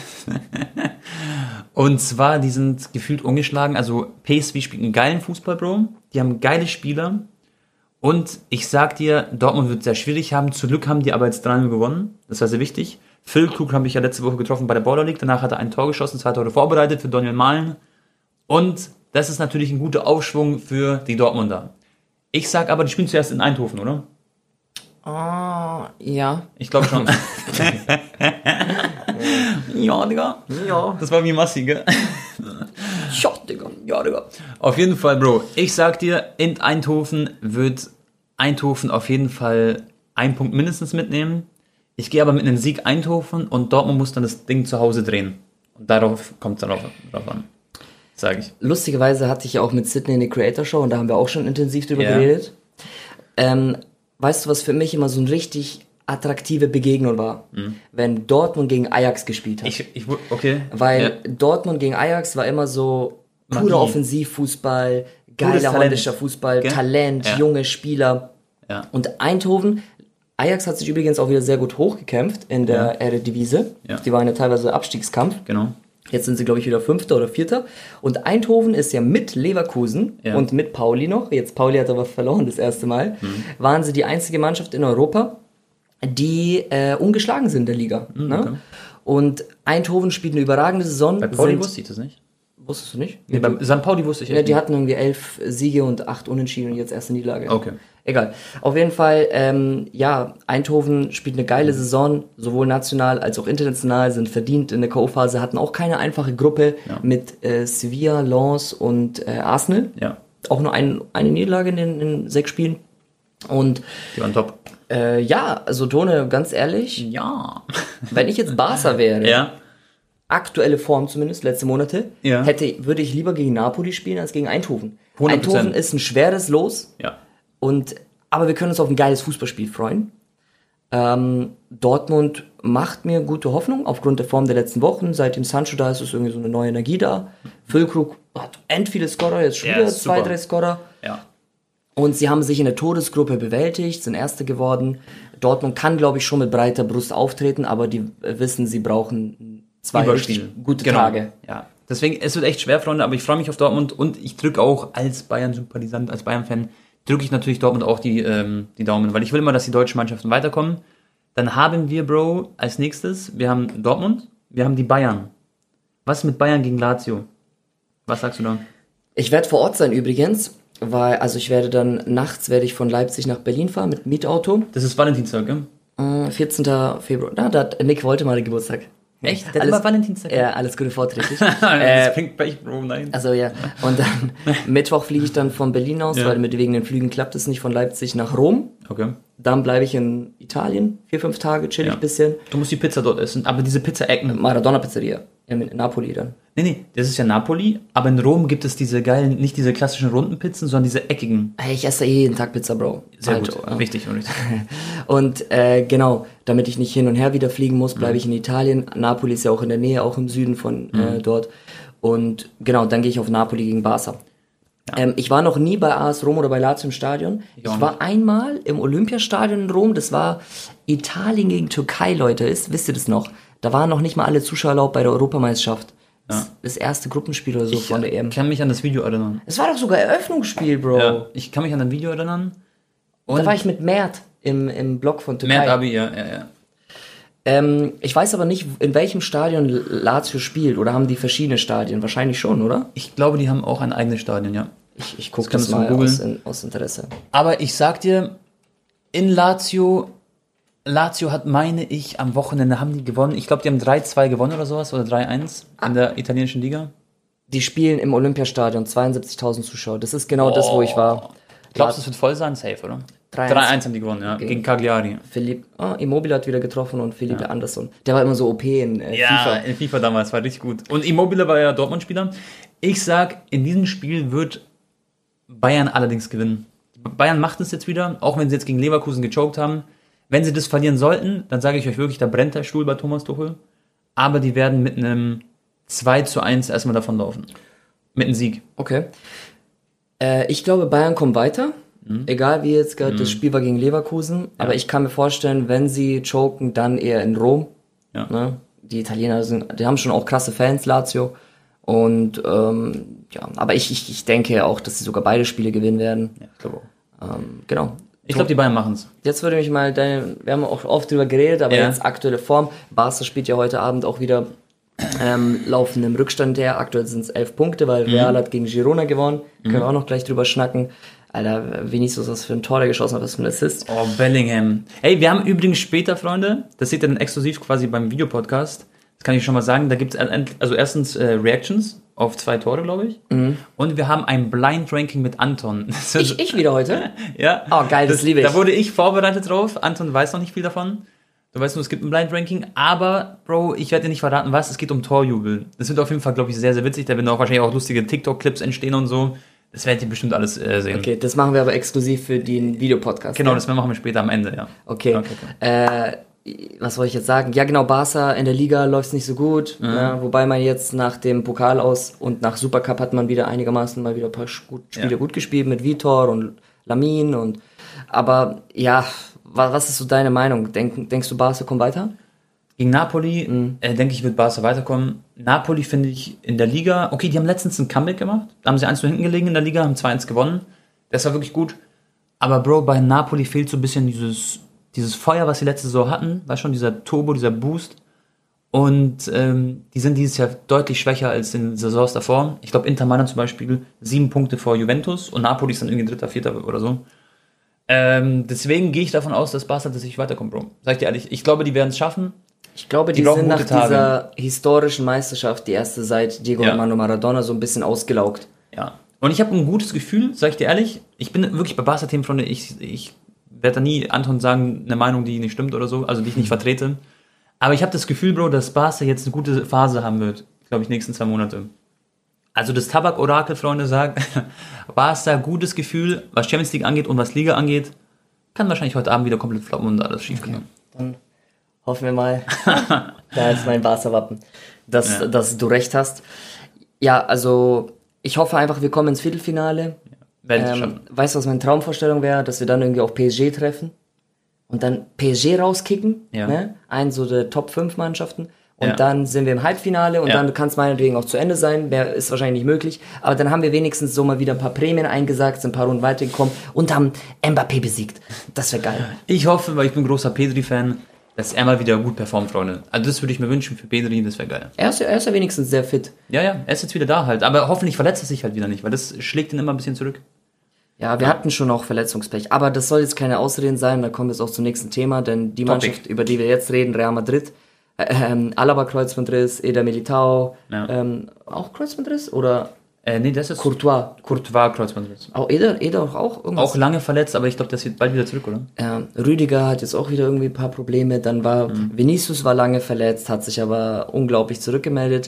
Und zwar, die sind gefühlt ungeschlagen. Also, P S V spielt einen geilen Fußball, Bro. Die haben geile Spieler. Und ich sag dir, Dortmund wird sehr schwierig haben. Zum Glück haben die aber jetzt drei null gewonnen. Das war sehr wichtig. Phil Krug habe ich ja letzte Woche getroffen bei der Border League. Danach hat er ein Tor geschossen, zwei Tore vorbereitet für Daniel Mahlen. Und das ist natürlich ein guter Aufschwung für die Dortmunder. Ich sag aber, die spielen zuerst in Eindhoven, oder? Ah, ja. Ich glaube schon. Ja, Digga. Ja. Das war wie Massi, gell? Ja, Digga. Ja, Digga. Auf jeden Fall, Bro. Ich sag dir, in Eindhoven wird Eindhoven auf jeden Fall einen Punkt mindestens mitnehmen. Ich gehe aber mit einem Sieg Eindhoven und Dortmund muss dann das Ding zu Hause drehen. Und darauf kommt es dann drauf, drauf an. Sag ich. Lustigerweise hatte ich ja auch mit Sydney eine Creator Show und da haben wir auch schon intensiv drüber Ja. geredet. Ähm, weißt du, was für mich immer so eine richtig attraktive Begegnung war? Mhm. Wenn Dortmund gegen Ajax gespielt hat. Ich, ich, okay. Weil Ja. Dortmund gegen Ajax war immer so Magie. purer Offensivfußball, Pures geiler Talent. holländischer Fußball, Gell? Talent, Ja. junge Spieler. Ja. Und Eindhoven, Ajax hat sich übrigens auch wieder sehr gut hochgekämpft in der Ja. Eredivisie. Ja. Die waren ja teilweise Abstiegskampf. Genau. Jetzt sind sie, glaube ich, wieder Fünfter oder Vierter. Und Eindhoven ist ja mit Leverkusen Ja. und mit Pauli noch, jetzt Pauli hat aber verloren das erste Mal, Mhm. waren sie die einzige Mannschaft in Europa, die äh, ungeschlagen sind in der Liga. Mhm, ne? okay. Und Eindhoven spielt eine überragende Saison. Bei Pauli sind- wusste ich das nicht. Wusstest du nicht? Nee, bei Sankt Pauli wusste ich Ja, echt die nicht. hatten irgendwie elf Siege und acht Unentschieden und jetzt erste Niederlage. Okay. Egal. Auf jeden Fall, ähm, ja, Eindhoven spielt eine geile Saison, sowohl national als auch international, sind verdient in der K O-Phase, hatten auch keine einfache Gruppe Ja. mit äh, Sevilla, Lens und äh, Arsenal. Ja, Auch nur ein, eine Niederlage in den in sechs Spielen. Und die waren top. äh, ja, also Tone, ganz ehrlich, Ja. wenn ich jetzt Barca wäre, Ja. aktuelle Form zumindest, letzte Monate, Ja. hätte, würde ich lieber gegen Napoli spielen als gegen Eindhoven. hundert Prozent. Eindhoven ist ein schweres Los, Ja. und, aber wir können uns auf ein geiles Fußballspiel freuen. Ähm, Dortmund macht mir gute Hoffnung aufgrund der Form der letzten Wochen. Seit dem Sancho da ist, ist irgendwie so eine neue Energie da. Füllkrug hat end viele Scorer, jetzt schon Ja, wieder ist zwei, super. drei Scorer. Ja. Und sie haben sich in der Todesgruppe bewältigt, sind Erste geworden. Dortmund kann, glaube ich, schon mit breiter Brust auftreten, aber die äh, wissen, sie brauchen zwei richtig Überspiel. gute Genau. Tage. Ja. Deswegen, es wird echt schwer, Freunde, aber ich freue mich auf Dortmund und ich drücke auch als Bayern-Sympathisant, als Bayern-Fan, drücke ich natürlich Dortmund auch die, ähm, die Daumen, weil ich will immer, dass die deutschen Mannschaften weiterkommen. Dann haben wir, Bro, als nächstes, wir haben Dortmund, wir haben die Bayern. Was ist mit Bayern gegen Lazio? Was sagst du da? Ich werde vor Ort sein übrigens, weil, also ich werde dann nachts werde ich von Leipzig nach Berlin fahren mit Mietauto. Das ist Valentinstag, gell? Äh, vierzehnten Februar. Na, da hat Nick wollte mal den Geburtstag. Echt? Der hat Alles- immer Valentinstag? Ja, alles Gute vorträglich. das äh, bringt Pech, Bro, nein. also ja, und dann Mittwoch fliege ich dann von Berlin aus, Ja. weil mit wegen den Flügen klappt es nicht, von Leipzig nach Rom. Okay. Dann bleibe ich in Italien, vier, fünf Tage, chill ich Ja. ein bisschen. Du musst die Pizza dort essen, aber diese Pizza-Ecken. Maradona-Pizzeria in, in Napoli dann. Nee, nee, das ist ja Napoli, aber in Rom gibt es diese geilen, nicht diese klassischen runden Pizzen, sondern diese eckigen. Hey, ich esse eh jeden Tag Pizza, Bro. Sehr Alter, gut, ja. richtig, richtig. Und äh, genau, damit ich nicht hin und her wieder fliegen muss, bleibe ich in Italien. Napoli ist ja auch in der Nähe, auch im Süden von äh, dort. Und genau, dann gehe ich auf Napoli gegen Barca. Ähm, ich war noch nie bei A S Rom oder bei Lazio im Stadion. Ich Ich, auch war einmal im Olympiastadion in Rom. Das war Italien gegen Türkei, Leute. Ist, wisst ihr das noch? Da waren noch nicht mal alle Zuschauer erlaubt bei der Europameisterschaft. Das, das erste Gruppenspiel oder so von der E M. Ich kann mich an das Video erinnern. Es war doch sogar Eröffnungsspiel, Bro. Ja, ich kann mich an ein Video erinnern. Und Da war ich mit Mert im, im Block von Türkei. Mert Abi, ja, ja, ja. Ähm, ich weiß aber nicht, in welchem Stadion Lazio spielt. Oder haben die verschiedene Stadien? Wahrscheinlich schon, oder? Ich glaube, die haben auch ein eigenes Stadion, ja. Ich, ich gucke Das das, kannst du mal googeln. aus, in, aus Interesse. Aber ich sag dir, in Lazio. Lazio hat, meine ich, am Wochenende haben die gewonnen. Ich glaube, die haben drei zwei gewonnen oder sowas oder drei eins ah. in der italienischen Liga. Die spielen im Olympiastadion, zweiundsiebzigtausend Zuschauer. Das ist genau oh. das, wo ich war. Glaubst du, es wird voll sein? Safe, oder? drei eins haben die gewonnen, ja. Gegen, gegen Cagliari. Philipp, oh, Immobile hat wieder getroffen und Felipe ja. Anderson. Der war immer so O P in äh, ja, FIFA. Ja, in FIFA damals, war richtig gut. Und Immobile war ja Dortmund-Spieler. Ich sag, in diesem Spiel wird Bayern allerdings gewinnen. Bayern macht es jetzt wieder, auch wenn sie jetzt gegen Leverkusen gechoked haben. Wenn sie das verlieren sollten, dann sage ich euch wirklich, da brennt der Stuhl bei Thomas Tuchel. Aber die werden mit einem zwei zu eins erstmal davonlaufen. Mit einem Sieg. Okay. Äh, ich glaube, Bayern kommt weiter. Mhm. Egal wie jetzt gerade mhm. das Spiel war gegen Leverkusen. Ja. Aber ich kann mir vorstellen, wenn sie choken, dann eher in Rom. Ja. Ne? Die Italiener sind, die haben schon auch krasse Fans, Lazio. Und ähm, ja, aber ich, ich, ich denke auch, dass sie sogar beide Spiele gewinnen werden. Ja, ich glaube auch. Ähm, genau. Ich glaube, die Bayern machen es. Jetzt würde mich mal deine, wir haben auch oft drüber geredet, aber ja. jetzt aktuelle Form. Barca spielt ja heute Abend auch wieder ähm, laufen im Rückstand her. Aktuell sind es elf Punkte, weil Real mhm. hat gegen Girona gewonnen. Mhm. Können wir auch noch gleich drüber schnacken. Alter, Vinicius, was für ein Tor der geschossen hat, was für ein Assist. Oh, Bellingham. Hey, wir haben übrigens später, Freunde, das seht ihr dann exklusiv quasi beim Videopodcast, das kann ich schon mal sagen, da gibt es also erstens äh, Reactions auf zwei Tore, glaube ich. Mhm. Und wir haben ein Blind-Ranking mit Anton. Ich, ich wieder heute? Ja. Oh, geil, das, das liebe ich. Da wurde ich vorbereitet drauf. Anton weiß noch nicht viel davon. Du weißt nur, es gibt ein Blind-Ranking. Aber, Bro, ich werde dir nicht verraten, was. Es geht um Torjubel. Das wird auf jeden Fall, glaube ich, sehr, sehr witzig. Da werden auch wahrscheinlich auch lustige TikTok-Clips entstehen und so. Das werdet ihr bestimmt alles äh, sehen. Okay, das machen wir aber exklusiv für den Videopodcast. Genau, ja? das machen wir später am Ende, ja. Okay. okay, okay. Äh, was soll ich jetzt sagen? Ja, genau, Barca in der Liga läuft es nicht so gut. Mhm. Ja, wobei man jetzt nach dem Pokal aus und nach Supercup hat man wieder einigermaßen mal wieder ein paar gut, Spiele ja. gut gespielt mit Vitor und Lamin. Und aber ja, was ist so deine Meinung? Denk, denkst du, Barca kommt weiter? Gegen Napoli, mhm. äh, denke ich, wird Barca weiterkommen. Napoli finde ich in der Liga, okay, die haben letztens ein Comeback gemacht. Da haben sie eins zu hinten gelegen in der Liga, haben zwei eins gewonnen. Das war wirklich gut. Aber Bro, bei Napoli fehlt so ein bisschen dieses, dieses Feuer, was sie letzte Saison hatten. War schon dieser Turbo, dieser Boost. Und ähm, die sind dieses Jahr deutlich schwächer als in den Saisons davor. Ich glaube, Inter Mailand zum Beispiel sieben Punkte vor Juventus und Napoli ist dann irgendwie Dritter, Vierter oder so. Ähm, deswegen gehe ich davon aus, dass Barca tatsächlich weiterkommt, Bro. Sag ich dir ehrlich, ich glaube, die werden es schaffen. Ich glaube, die, die sind nach Tage. dieser historischen Meisterschaft, die erste seit Diego ja. Armando Maradona, so ein bisschen ausgelaugt. Ja. Und ich habe ein gutes Gefühl, sag ich dir ehrlich. Ich bin wirklich bei Barca-Themen, Freunde, ich, ich werde da nie Anton sagen, eine Meinung, die nicht stimmt oder so, also die ich nicht vertrete. Aber ich habe das Gefühl, Bro, dass Barca jetzt eine gute Phase haben wird, glaube ich, nächsten zwei Monate. Also das Tabak-Orakel, Freunde, sagt, Barca, gutes Gefühl, was Champions League angeht und was Liga angeht, kann wahrscheinlich heute Abend wieder komplett floppen und alles schief gehen. Okay. Dann hoffen wir mal, da ist mein Barca-Wappen, dass, ja. dass du recht hast. Ja, also ich hoffe einfach, wir kommen ins Viertelfinale. Ja, ähm, weißt du, was meine Traumvorstellung wäre? Dass wir dann irgendwie auch P S G treffen und dann P S G rauskicken, ja. ne? Einen so der Top fünf Mannschaften. Und ja. dann sind wir im Halbfinale und ja. dann kann es meinetwegen auch zu Ende sein. Mehr ist wahrscheinlich nicht möglich. Aber dann haben wir wenigstens so mal wieder ein paar Prämien eingesagt, sind ein paar Runden weitergekommen und haben Mbappé besiegt. Das wäre geil. Ich hoffe, weil ich bin großer Pedri-Fan, dass er mal wieder gut performt, Freunde. Also das würde ich mir wünschen für Pedri, das wäre geil. Er ist, ja, er ist ja wenigstens sehr fit. Ja, ja, er ist jetzt wieder da halt. Aber hoffentlich verletzt er sich halt wieder nicht, weil das schlägt ihn immer ein bisschen zurück. Ja, wir ja. hatten schon auch Verletzungspech. Aber das soll jetzt keine Ausreden sein. Da kommen wir jetzt auch zum nächsten Thema. Denn die Topic. Mannschaft, über die wir jetzt reden, Real Madrid, ähm, Alaba Kreuzbandriss, Eder Militao, ja. ähm, auch Kreuzbandriss? Oder... Äh, nee, das ist... Courtois. Courtois Kreuzbandriss. Auch Eder, Eder auch, auch irgendwas? Auch lange verletzt, aber ich glaube, das wird bald wieder zurück, oder? Ähm, Rüdiger hat jetzt auch wieder irgendwie ein paar Probleme. Dann war mhm. Vinicius war lange verletzt, hat sich aber unglaublich zurückgemeldet.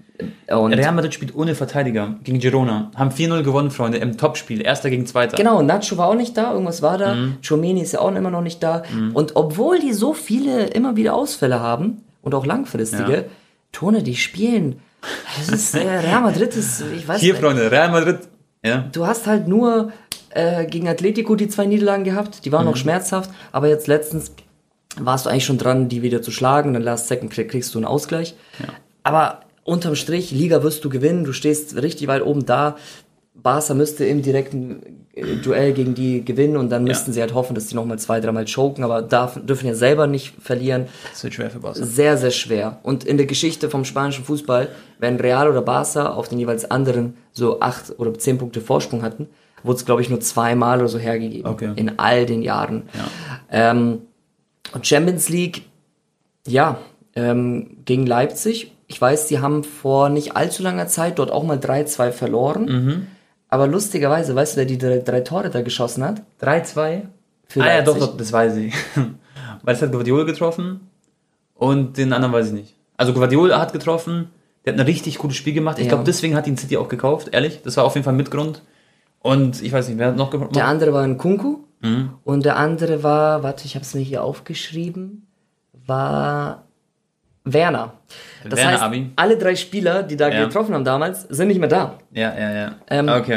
Und Real Madrid spielt ohne Verteidiger gegen Girona. Haben vier null gewonnen, Freunde, im Topspiel. Erster gegen Zweiter. Genau, Nacho war auch nicht da, irgendwas war da. Mhm. Tchouaméni ist ja auch immer noch nicht da. Mhm. Und obwohl die so viele immer wieder Ausfälle haben und auch langfristige, ja. Tone, die spielen... Das ist, äh, Real Madrid ist, ich weiß Hier, nicht. Freunde, Real Madrid. Ja. Du hast halt nur äh, gegen Atletico die zwei Niederlagen gehabt, die waren mhm. noch schmerzhaft, aber jetzt letztens warst du eigentlich schon dran, die wieder zu schlagen, dann last second kriegst du einen Ausgleich. Ja. Aber unterm Strich, Liga wirst du gewinnen, du stehst richtig weit oben da. Barca müsste im direkten äh, Duell gegen die gewinnen und dann müssten ja. sie halt hoffen, dass die nochmal zwei, dreimal choken, aber darf, dürfen ja selber nicht verlieren. Das wird schwer für Barca. Sehr, sehr schwer. Und in der Geschichte vom spanischen Fußball, wenn Real oder Barca auf den jeweils anderen so acht oder zehn Punkte Vorsprung hatten, wurde es, glaube ich, nur zweimal oder so hergegeben. Okay. In all den Jahren. Ja. Ähm, und Champions League, ja, ähm, gegen Leipzig. Ich weiß, die haben vor nicht allzu langer Zeit dort auch mal drei zwei verloren. Mhm. Aber lustigerweise, weißt du, wer die drei, drei Tore da geschossen hat? drei zwei? Für Ah ja, doch, Leipzig? doch, das weiß ich. Weil es hat Guardiola getroffen und den anderen weiß ich nicht. Also Guardiola hat getroffen, der hat ein richtig gutes Spiel gemacht. Ich Ja. glaube, deswegen hat ihn City auch gekauft, ehrlich. Das war auf jeden Fall Mitgrund. Und ich weiß nicht, wer hat noch gemacht? Der andere war ein Kunku. Mhm. Und der andere war, warte, ich habe es mir hier aufgeschrieben, war Werner. Das Werner heißt, Abi. alle drei Spieler, die da Ja. getroffen haben damals, sind nicht mehr da. Ja, ja, ja. Ähm, okay.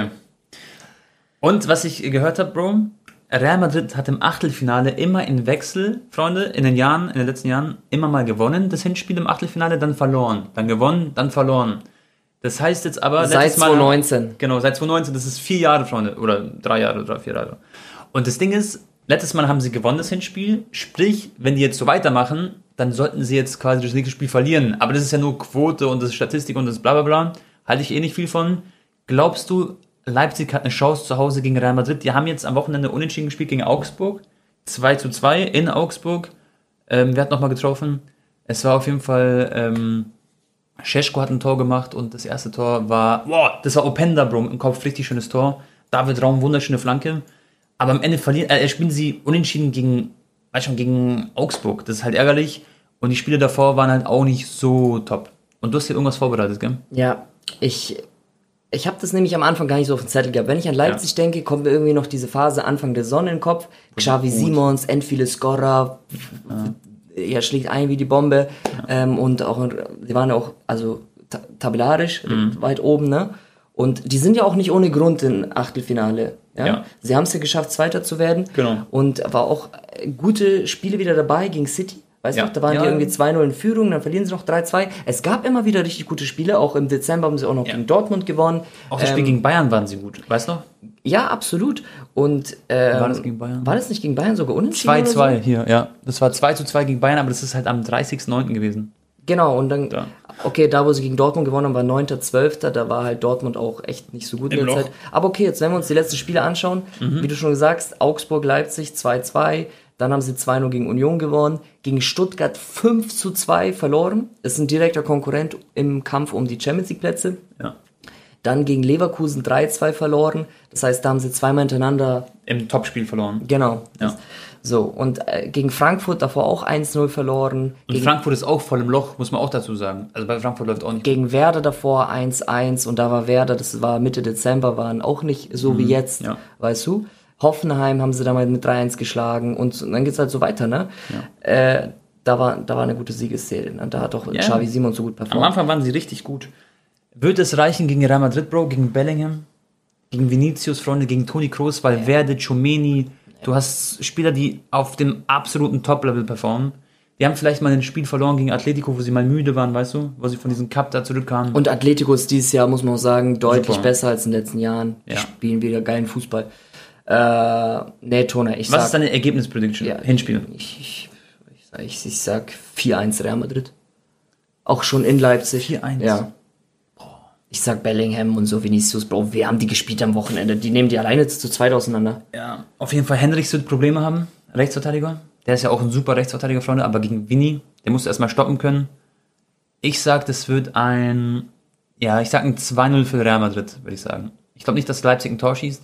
Und was ich gehört habe, Bro, Real Madrid hat im Achtelfinale immer in Wechsel, Freunde, in den Jahren, in den letzten Jahren, immer mal gewonnen, das Hinspiel im Achtelfinale, dann verloren. Dann gewonnen, dann verloren. Das heißt jetzt aber... Seit letztes Mal- zwanzig neunzehn. Genau, seit zwanzig neunzehn, das ist vier Jahre, Freunde, oder drei Jahre, oder vier Jahre. Und das Ding ist, letztes Mal haben sie gewonnen, das Hinspiel, sprich, wenn die jetzt so weitermachen, dann sollten sie jetzt quasi das nächste Spiel verlieren. Aber das ist ja nur Quote und das ist Statistik und das bla bla bla. Halte ich eh nicht viel von. Glaubst du, Leipzig hat eine Chance zu Hause gegen Real Madrid? Die haben jetzt am Wochenende unentschieden gespielt gegen Augsburg. zwei zu zwei in Augsburg. Ähm, wer hat nochmal getroffen? Es war auf jeden Fall, ähm, Šeško hat ein Tor gemacht und das erste Tor war, boah, das war Openda, Bro, im Kopf, richtig schönes Tor. David Raum, wunderschöne Flanke. Aber am Ende verlieren, äh, spielen sie unentschieden gegen, weiß schon, gegen Augsburg. Das ist halt ärgerlich. Und die Spiele davor waren halt auch nicht so top. Und du hast hier irgendwas vorbereitet, gell? Ja, ich, ich habe das nämlich am Anfang gar nicht so auf dem Zettel gehabt. Wenn ich an Leipzig Ja. denke, kommt mir irgendwie noch diese Phase Anfang der Sonne in den Kopf. Xavi gut. Simons, endviele Scorer, er schlägt ein wie die Bombe. Ähm, und auch, die waren auch, also ta- tabellarisch Mhm. weit oben, ne? Und die sind ja auch nicht ohne Grund in Achtelfinale. Ja? Ja. Sie haben es ja geschafft, Zweiter zu werden. Genau. Und war auch äh, gute Spiele wieder dabei gegen City. Weißt Ja. du, da waren Ja. die irgendwie zwei null in Führung, dann verlieren sie noch drei zwei. Es gab immer wieder richtig gute Spiele. Auch im Dezember haben sie auch noch Ja. gegen Dortmund gewonnen. Auch das Spiel Ähm, gegen Bayern waren sie gut, weißt du noch? Ja, absolut. Und ähm, War das gegen Bayern? War das nicht gegen Bayern sogar unentschieden? zwei oder zwei so? hier, ja. Das war zwei zu zwei gegen Bayern, aber das ist halt am dreißigsten neunten gewesen. Genau, und dann, Ja. okay, da wo sie gegen Dortmund gewonnen haben, war neunter zwölfter Da war halt Dortmund auch echt nicht so gut in Im der Loch. Zeit. Aber okay, jetzt wenn wir uns die letzten Spiele anschauen, wie du schon sagst, Augsburg, Leipzig zwei zwei, dann haben sie zwei null gegen Union gewonnen, gegen Stuttgart fünf zu zwei verloren, ist ein direkter Konkurrent im Kampf um die Champions League Plätze. Ja. Dann gegen Leverkusen drei zwei verloren, das heißt, da haben sie zweimal hintereinander, Im Topspiel verloren. genau. Ja. So, und äh, gegen Frankfurt davor auch eins null verloren. Und Gegen, Frankfurt ist auch voll im Loch, muss man auch dazu sagen. Also bei Frankfurt läuft auch nicht. gegen Werder davor eins eins und da war Werder, das war Mitte Dezember, waren auch nicht so wie jetzt, ja. weißt du. Hoffenheim haben sie damals mit drei eins geschlagen und dann geht's halt so weiter, ne? Äh, da war, da war eine gute Siegesserie, ne? Da hat auch Ja. Xavi Simons so gut Am performt. Anfang waren sie richtig gut. Wird es reichen gegen Real Madrid, Bro, gegen Bellingham, gegen Vinicius, Freunde, gegen Toni Kroos, Valverde, Tchouameni. Du hast Spieler, die auf dem absoluten Top-Level performen. Die haben vielleicht mal ein Spiel verloren gegen Atletico, wo sie mal müde waren, weißt du? Wo sie von diesem Cup da zurückkamen. Und Atletico ist dieses Jahr, muss man auch sagen, deutlich Super. besser als in den letzten Jahren. Die Ja. spielen wieder geilen Fußball. Äh, nee, Tone, ich Was sag... ist deine Ergebnisprediction? Ja, Hinspiel. Ich, ich, ich, sag- ich, ich sag vier eins Real Madrid. Auch schon in Leipzig. vier eins? Ja. Ich sag Bellingham und so Vinicius, Bro, wir haben die gespielt am Wochenende. Die nehmen die alleine zu zweit auseinander. Ja, auf jeden Fall Henrichs wird Probleme haben, Rechtsverteidiger. Der ist ja auch ein super Rechtsverteidiger, Freunde, aber gegen Vini, der muss erstmal stoppen können. Ich sag, das wird ein, ja, ich sag ein zwei null für Real Madrid, würde ich sagen. Ich glaube nicht, dass Leipzig ein Tor schießt.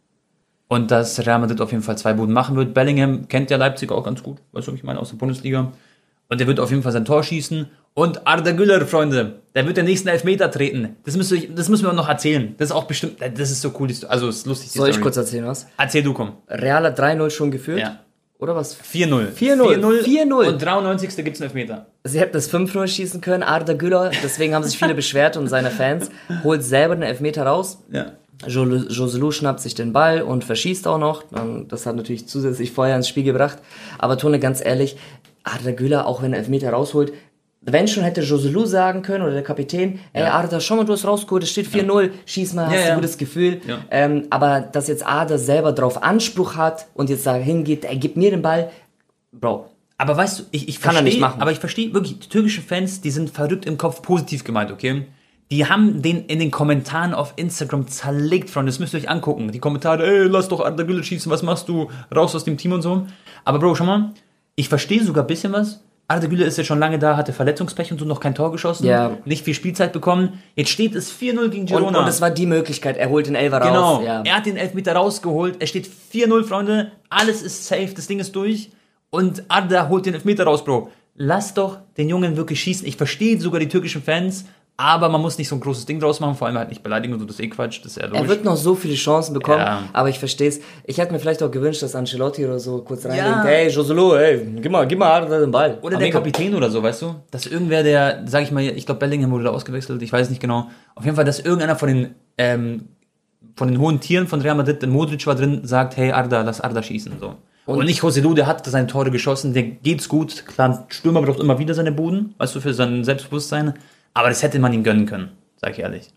Und dass Real Madrid auf jeden Fall zwei Buden machen wird. Bellingham kennt ja Leipzig auch ganz gut, weißt du, was ich meine, aus der Bundesliga. Und der wird auf jeden Fall sein Tor schießen. Und Arda Güler, Freunde, der wird den nächsten Elfmeter treten. Das müsst ihr, das müssen wir noch erzählen. Das ist auch bestimmt, das ist so cool, die Sto- also ist lustig. Die Soll ich Story. kurz erzählen was? Erzähl du, komm. Real hat drei null schon geführt. Ja. Oder was? vier null. vier null. vier null. Und dreiundneunzigsten gibt's einen Elfmeter. Sie hätten das fünf null schießen können. Arda Güler, deswegen haben sich viele beschwert und seine Fans, holt selber den Elfmeter raus. Ja. Jo- Joselu schnappt sich den Ball und verschießt auch noch. Ähm, Das hat natürlich zusätzlich Feuer ins Spiel gebracht. Aber Tone, ganz ehrlich, Arda Güler, auch wenn er Elfmeter rausholt, wenn schon hätte Joselu sagen können oder der Kapitän, ey Arda, schau mal, du hast rausgeholt, es steht vier null, schieß mal, hast Ja, du ja. ein gutes Gefühl. Ja. Ähm, aber dass jetzt Arda selber drauf Anspruch hat und jetzt da hingeht, er gibt mir den Ball, Bro, Aber weißt du, ich, ich Kann er verstehe, nicht machen. aber ich verstehe wirklich, die türkischen Fans, die sind verrückt im Kopf positiv gemeint, okay? Die haben den in den Kommentaren auf Instagram zerlegt, Freunde. Das müsst ihr euch angucken. Die Kommentare, ey, lass doch Arda Güler schießen, was machst du? Raus aus dem Team und so. Aber Bro, schau mal, ich verstehe sogar ein bisschen was. Arda Güler ist ja schon lange da, hatte Verletzungspech und so, noch kein Tor geschossen, ja. nicht viel Spielzeit bekommen. Jetzt steht es vier null gegen Girona. Und, und es war die Möglichkeit, er holt den Elfer raus. Genau, ja. er hat den Elfmeter rausgeholt, es steht vier null, Freunde, alles ist safe, das Ding ist durch und Arda holt den Elfmeter raus, Bro. Lass doch den Jungen wirklich schießen. Ich verstehe sogar die türkischen Fans, aber man muss nicht so ein großes Ding draus machen, vor allem halt nicht beleidigen und so, das ist eh Quatsch, das ist eher logisch. Er wird noch so viele Chancen bekommen, Ja. aber ich verstehe es. Ich hätte mir vielleicht auch gewünscht, dass Ancelotti oder so kurz reinlegt, Ja. hey, Joselu, hey, gib mal, gib mal Arda den Ball. Oder der Amigo. Kapitän oder so, weißt du? Dass irgendwer, der, sag ich mal, ich glaube Bellingham wurde da ausgewechselt, ich weiß nicht genau. Auf jeden Fall, dass irgendeiner von den, ähm, von den hohen Tieren von Real Madrid, Modric war drin, sagt, hey Arda, lass Arda schießen, so. Und, und nicht Joselu, der hat seine Tore geschossen, der geht's gut. Klar, ein Stürmer braucht immer wieder seine Buden, weißt du, für sein Selbstbewusstsein. Aber das hätte man ihm gönnen können, sag ich ehrlich.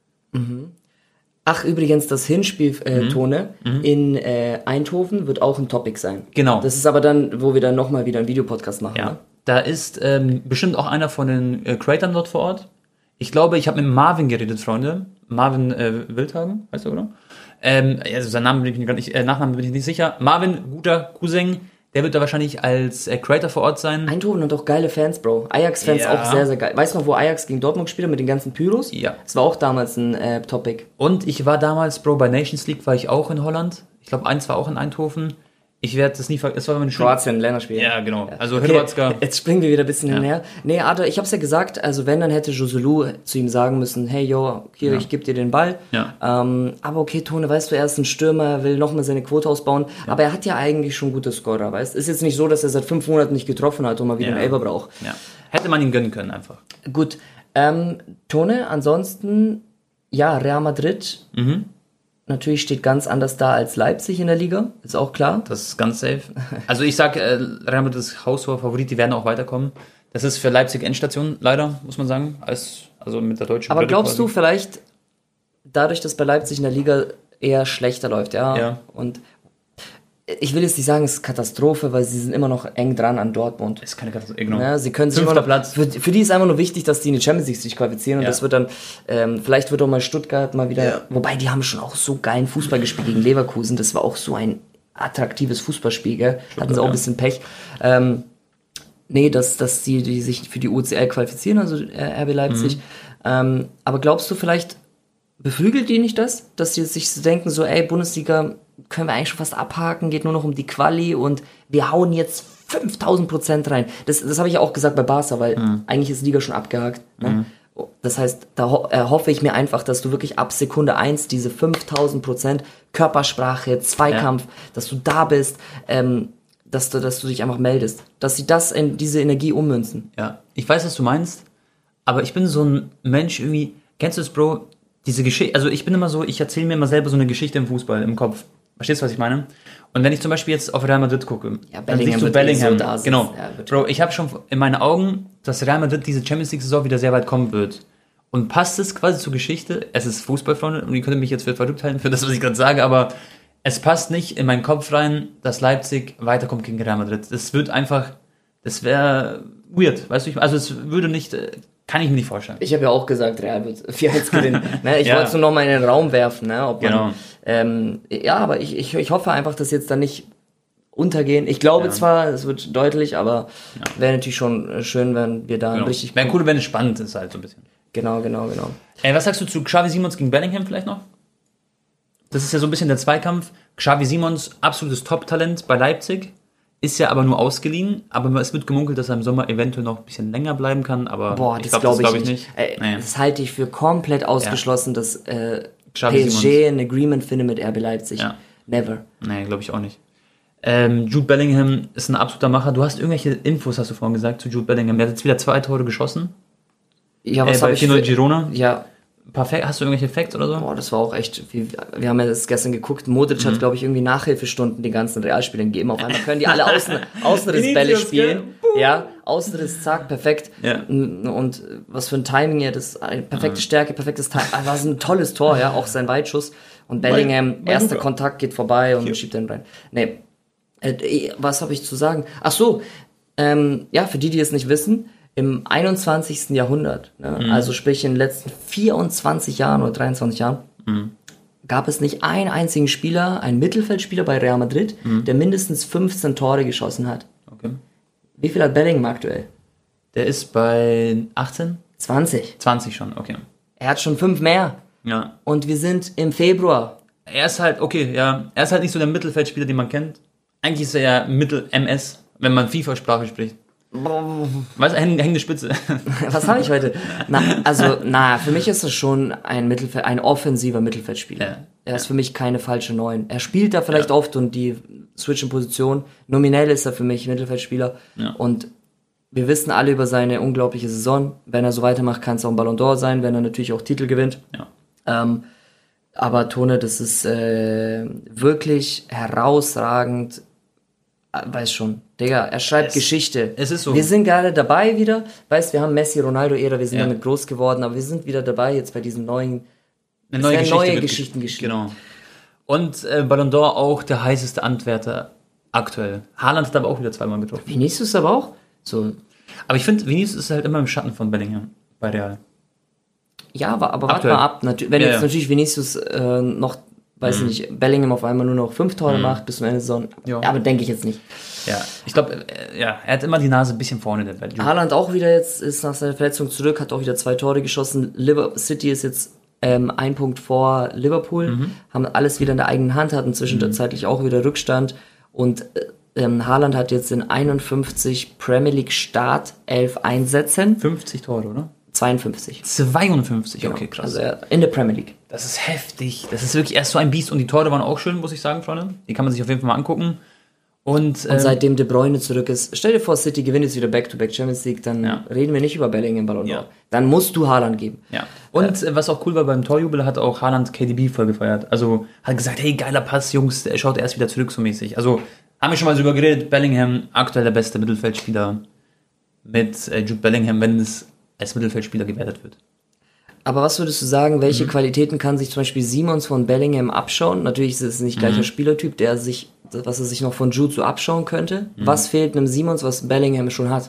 Ach, übrigens, das Hinspiel, äh, Mhm. Tone, in äh, Eindhoven wird auch ein Topic sein. Genau. Das ist aber dann, wo wir dann nochmal wieder einen Videopodcast machen. Ja. Ne? Da ist ähm, bestimmt auch einer von den äh, Creatern dort vor Ort. Ich glaube, ich habe mit Marvin geredet, Freunde. Marvin äh, Wildhagen, heißt er, oder? Ähm, also sein Name bin ich mir gar nicht, äh, Nachnamen bin ich nicht sicher. Marvin, guter Cousin, der wird da wahrscheinlich als äh, Creator vor Ort sein. Eindhoven hat auch geile Fans, Bro. Ajax-Fans Ja. auch sehr, sehr geil. Weißt du noch, wo Ajax gegen Dortmund gespielt hat mit den ganzen Pyros? Ja. Das war auch damals ein äh, Topic. Und ich war damals, Bro, bei Nations League war ich auch in Holland. Ich glaube, eins war auch in Eindhoven. Ich werde das nie vergessen. Es war meine Schule. Kroatien, Länderspiel. Ja, genau. Also Okay, Hrvatska. jetzt springen wir wieder ein bisschen hinher. Nee, Arda, ich hab's ja gesagt, also wenn, dann hätte Joselu zu ihm sagen müssen, hey, yo, hier, Ja. ich geb dir den Ball. Ja. Ähm, aber okay, Tone, weißt du, er ist ein Stürmer, er will nochmal seine Quote ausbauen, aber er hat ja eigentlich schon gute Scorer, weißt du? Ist jetzt nicht so, dass er seit fünf Monaten nicht getroffen hat und mal wieder Ja. einen Elfer braucht. Ja. Hätte man ihm gönnen können, einfach. Gut, ähm, Tone, ansonsten, ja, Real Madrid, Mhm. natürlich steht ganz anders da als Leipzig in der Liga, ist auch klar. Das ist ganz safe. Also ich sag, äh, Real Madrid ist Haushoher Favorit, die werden auch weiterkommen. Das ist für Leipzig Endstation, leider, muss man sagen. Als, also mit der deutschen Aber Brille glaubst du quasi. vielleicht, dadurch, dass bei Leipzig in der Liga eher schlechter läuft, ja? Ja. Und ich will jetzt nicht sagen, es ist Katastrophe, weil sie sind immer noch eng dran an Dortmund. Ist keine Katastrophe. Genau. Ja, sie können sich Fünfter immer noch, Platz. Für, für die ist einfach nur wichtig, dass die in die Champions League sich qualifizieren und Ja. das wird dann, ähm, vielleicht wird auch mal Stuttgart mal wieder, Ja. wobei die haben schon auch so geilen Fußball gespielt gegen Leverkusen, das war auch so ein attraktives Fußballspiel, gell? Hatten sie auch ein ja. bisschen Pech. Ähm, nee, dass, dass die, die sich für die U C L qualifizieren, also äh, R B Leipzig. Mhm. Ähm, aber glaubst du vielleicht, beflügelt die nicht das, dass die sich so denken, so, ey, Bundesliga können wir eigentlich schon fast abhaken, geht nur noch um die Quali und wir hauen jetzt fünftausend Prozent rein. Das, das habe ich ja auch gesagt bei Barca, weil eigentlich ist die Liga schon abgehakt. Ne? Das heißt, da ho äh, hoffe ich mir einfach, dass du wirklich ab Sekunde eins diese fünftausend Prozent Körpersprache, Zweikampf, dass du da bist, ähm, dass du, dass du dich einfach meldest. Dass sie das in diese Energie ummünzen. Ja, ich weiß, was du meinst, aber ich bin so ein Mensch irgendwie, kennst du es, Bro? Diese Geschichte, also ich bin immer so, ich erzähle mir immer selber so eine Geschichte im Fußball, im Kopf. Verstehst du, was ich meine? Und wenn ich zum Beispiel jetzt auf Real Madrid gucke, Ja, dann Bellingham siehst du wird eh Bellingham, so da sitzen. genau. Ja, wird- Bro, ich habe schon in meinen Augen, dass Real Madrid diese Champions League-Saison wieder sehr weit kommen wird. Und passt es quasi zur Geschichte? Es ist Fußball, Freunde, und ihr könnt mich jetzt für verrückt halten für das, was ich gerade sage, aber es passt nicht in meinen Kopf rein, dass Leipzig weiterkommt gegen Real Madrid. Das wird einfach, das wäre weird, weißt du? ich- Also es würde nicht, äh, kann ich mir nicht vorstellen. Ich habe ja auch gesagt, Real wird vier eins gewinnen. ne? Ich Ja. wollte es nur noch mal in den Raum werfen. Ne? Ob man, Genau. ähm, ja, aber ich, ich, ich hoffe einfach, dass jetzt dann nicht untergehen. Ich glaube Ja. zwar, es wird deutlich, aber wäre natürlich schon äh, schön, wenn wir da Genau. richtig... Wäre cool, wenn es spannend ist halt so ein bisschen. Genau, genau, genau. Ey, was sagst du zu Xavi Simons gegen Bellingham vielleicht noch? Das ist ja so ein bisschen der Zweikampf. Xavi Simons, absolutes Top-Talent bei Leipzig, ist ja aber nur ausgeliehen, aber es wird gemunkelt, dass er im Sommer eventuell noch ein bisschen länger bleiben kann, aber Boah, ich das glaube glaube glaub ich, ich nicht. nicht. Ey, Nee. Das halte ich für komplett ausgeschlossen, dass äh, Xavi P S G Simons. ein Agreement findet mit R B Leipzig. Ja. Never. Nee, glaube ich auch nicht. Ähm, Jude Bellingham ist ein absoluter Macher. Du hast irgendwelche Infos, hast du vorhin gesagt, zu Jude Bellingham. Der hat jetzt wieder zwei Tore geschossen. Ja, Äh, was bei habe ich vier null für, Girona. Ja, Perfekt. Hast du irgendwelche Facts oder so? boah, das war auch echt, wir, wir haben ja das gestern geguckt, Modric Mhm. hat, glaube ich, irgendwie Nachhilfestunden den ganzen Realspielern gegeben. Auf einmal können die alle Außen, Außenrissbälle Vinicius, spielen. gell? Ja, Außenriss, zack, perfekt. Ja. Und was für ein Timing ja, das eine perfekte Stärke, perfektes Timing. War so ein tolles Tor, ja, auch sein Weitschuss. Und Bellingham, Mein- mein erster Luca. Kontakt geht vorbei und Hier. schiebt den rein. Nee, äh, was habe ich zu sagen? Ach so, ähm, ja, für die, die es nicht wissen, im einundzwanzigsten Jahrhundert, ne? mhm. also sprich in den letzten vierundzwanzig Jahren oder dreiundzwanzig Jahren, mhm. gab es nicht einen einzigen Spieler, einen Mittelfeldspieler bei Real Madrid, mhm. der mindestens fünfzehn Tore geschossen hat. Okay. Wie viel hat Bellingham aktuell? Der ist bei achtzehn? zwanzig. zwanzig schon, okay. Er hat schon fünf mehr. Ja. Und wir sind im Februar. Er ist halt, okay, ja, er ist halt nicht so der Mittelfeldspieler, den man kennt. Eigentlich ist er ja Mittel-M S, wenn man FIFA-Sprache spricht. Was, hängende Spitze. Was habe ich heute? Na, also, na, für mich ist es schon ein Mittelfeld, ein offensiver Mittelfeldspieler. Ja. Er ist ja. für mich keine falsche Neun. Er spielt da vielleicht ja. oft und die switchen Position. Nominell ist er für mich Mittelfeldspieler. Ja. Und wir wissen alle über seine unglaubliche Saison. Wenn er so weitermacht, kann es auch ein Ballon d'Or sein, wenn er natürlich auch Titel gewinnt. Ja. Ähm, aber Tone, das ist äh, wirklich herausragend. Weiß schon, Digga, er schreibt es, Geschichte. Es ist so. Wir sind gerade dabei wieder, weißt, wir haben Messi, Ronaldo-Ära, wir sind ja. damit groß geworden, aber wir sind wieder dabei jetzt bei diesen neuen, Eine neue, Geschichte neue Geschichten geschrieben. Genau. Und äh, Ballon d'Or auch der heißeste Antwärter aktuell. Haaland hat aber auch wieder zweimal getroffen. Vinicius aber auch? So. Aber ich finde, Vinicius ist halt immer im Schatten von Bellingham bei Real. Ja, aber, aber warte mal ab. Natu- wenn ja, jetzt ja. natürlich Vinicius äh, noch weiß mhm. nicht, Bellingham auf einmal nur noch fünf Tore mhm. macht bis zum Ende der Saison. Ja. Aber denke ich jetzt nicht. Ja, ich glaube, ja, er hat immer die Nase ein bisschen vorne. Der Welt. Haaland auch wieder jetzt, ist nach seiner Verletzung zurück, hat auch wieder zwei Tore geschossen. Liverpool City ist jetzt ähm, ein Punkt vor Liverpool, mhm. haben alles wieder in der eigenen Hand, hatten zwischenzeitlich mhm. auch wieder Rückstand. Und ähm, Haaland hat jetzt in einundfünfzig Premier League Start elf Einsätzen. fünfzig Tore, oder? zweiundfünfzig. zweiundfünfzig, genau. Okay, krass. Also er in der Premier League. Das ist heftig. Das ist wirklich erst so ein Biest. Und die Tore waren auch schön, muss ich sagen, Freunde. Die kann man sich auf jeden Fall mal angucken. Und, und ähm, seitdem De Bruyne zurück ist, stell dir vor, City gewinnt jetzt wieder Back-to-Back Champions League, dann ja. reden wir nicht über Bellingham Ballon d'Or. Ja. Dann musst du Haaland geben. Ja. Und äh, was auch cool war, beim Torjubel hat auch Haaland K D B voll gefeiert. Also hat gesagt, hey, geiler Pass, Jungs, er schaut erst wieder zurück so mäßig. Also haben wir schon mal so drüber geredet, Bellingham, aktuell der beste Mittelfeldspieler mit äh, Jude Bellingham, wenn es als Mittelfeldspieler gewertet wird. Aber was würdest du sagen, welche mhm. Qualitäten kann sich zum Beispiel Simons von Bellingham abschauen? Natürlich ist es nicht gleicher mhm. Spielertyp, der sich, was er sich noch von Jude so abschauen könnte. Mhm. Was fehlt einem Simons, was Bellingham schon hat?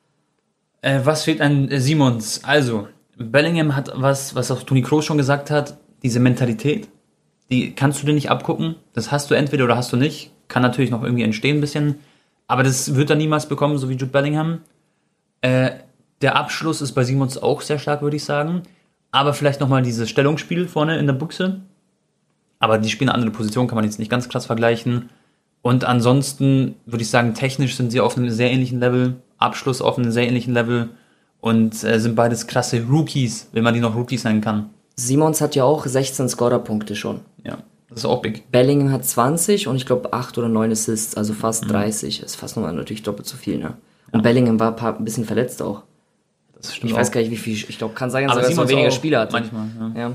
Äh, was fehlt an äh, Simons? Also, Bellingham hat was, was auch Toni Kroos schon gesagt hat, diese Mentalität, die kannst du dir nicht abgucken. Das hast du entweder oder hast du nicht. Kann natürlich noch irgendwie entstehen ein bisschen, aber das wird er niemals bekommen, so wie Jude Bellingham. Äh, der Abschluss ist bei Simons auch sehr stark, würde ich sagen. Aber vielleicht nochmal dieses Stellungsspiel vorne in der Buchse. Aber die spielen eine andere Position, kann man jetzt nicht ganz krass vergleichen. Und ansonsten würde ich sagen, technisch sind sie auf einem sehr ähnlichen Level. Abschluss auf einem sehr ähnlichen Level. Und äh, sind beides krasse Rookies, wenn man die noch Rookies nennen kann. Simons hat ja auch sechzehn Scorerpunkte schon. Ja, das ist auch big. Bellingham hat zwanzig und ich glaube acht oder neun Assists, also fast mhm. dreißig. Ist fast nochmal natürlich doppelt so viel, ne? Und ja. Bellingham war ein, paar, ein bisschen verletzt auch. Das stimmt ich auch. weiß gar nicht, wie viel. Ich glaube, kann sein, dass er weniger Spieler hat. Manchmal, ja. ja.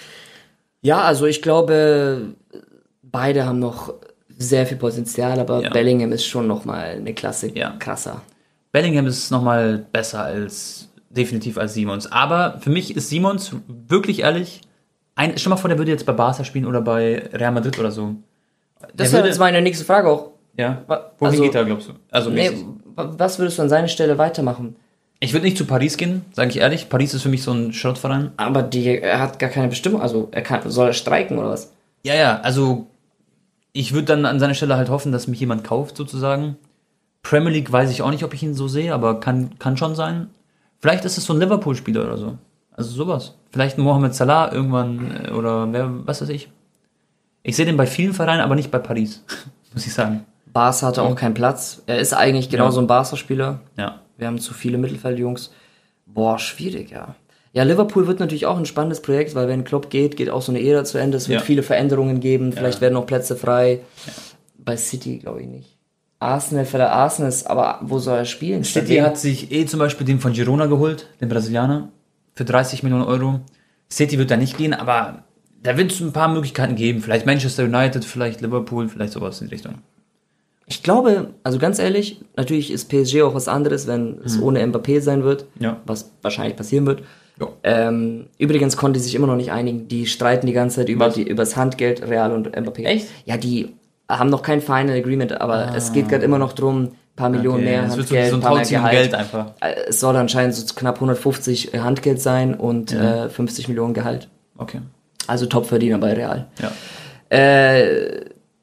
Ja, also ich glaube, beide haben noch sehr viel Potenzial, aber ja. Bellingham ist schon nochmal eine Klasse ja. krasser. Bellingham ist nochmal besser als, definitiv als Simons. Aber für mich ist Simons, wirklich ehrlich, ein, stell mal vor, der würde jetzt bei Barca spielen oder bei Real Madrid oder so. Das wäre jetzt meine nächste Frage auch. Ja, wohin also, geht er, glaubst du? Also nee, was würdest du an seiner Stelle weitermachen? Ich würde nicht zu Paris gehen, sage ich ehrlich. Paris ist für mich so ein Schrottverein. Aber die, er hat gar keine Bestimmung, also er kann, soll er streiken oder was? Ja, ja, also ich würde dann an seiner Stelle halt hoffen, dass mich jemand kauft sozusagen. Premier League weiß ich auch nicht, ob ich ihn so sehe, aber kann, kann schon sein. Vielleicht ist es so ein Liverpool-Spieler oder so. Also sowas. Vielleicht ein Mohamed Salah irgendwann oder wer, was weiß ich. Ich sehe den bei vielen Vereinen, aber nicht bei Paris, muss ich sagen. Barca hatte auch keinen Platz. Er ist eigentlich genau ja. so ein Barca-Spieler. Ja. Wir haben zu viele Mittelfeldjungs. Boah, schwierig, ja. Ja, Liverpool wird natürlich auch ein spannendes Projekt, weil wenn Klopp geht, geht auch so eine Ära zu Ende. Es wird ja. viele Veränderungen geben. Vielleicht ja. werden noch Plätze frei. Ja. Bei City glaube ich nicht. Arsenal, für der Arsenal ist, aber wo soll er spielen? City hat sich eh zum Beispiel den von Girona geholt, den Brasilianer, für dreißig Millionen Euro. City wird da nicht gehen, aber da wird es ein paar Möglichkeiten geben. Vielleicht Manchester United, vielleicht Liverpool, vielleicht sowas in die Richtung. Ich glaube, also ganz ehrlich, natürlich ist P S G auch was anderes, wenn mhm. es ohne Mbappé sein wird, ja. was wahrscheinlich passieren wird. Ähm, übrigens konnte die sich immer noch nicht einigen. Die streiten die ganze Zeit über, die, über das Handgeld, Real und Mbappé. Echt? Ja, die haben noch kein Final Agreement, aber ah. es geht gerade immer noch drum, paar Millionen Okay, mehr das wird so, Handgeld, so ein paar mehr Tauziehen um Gehalt. Geld einfach. Äh, Es soll anscheinend so knapp hundertfünfzig Handgeld sein und Ja. äh, fünfzig Millionen Gehalt. Okay. Also Topverdiener bei Real. Ja. Äh,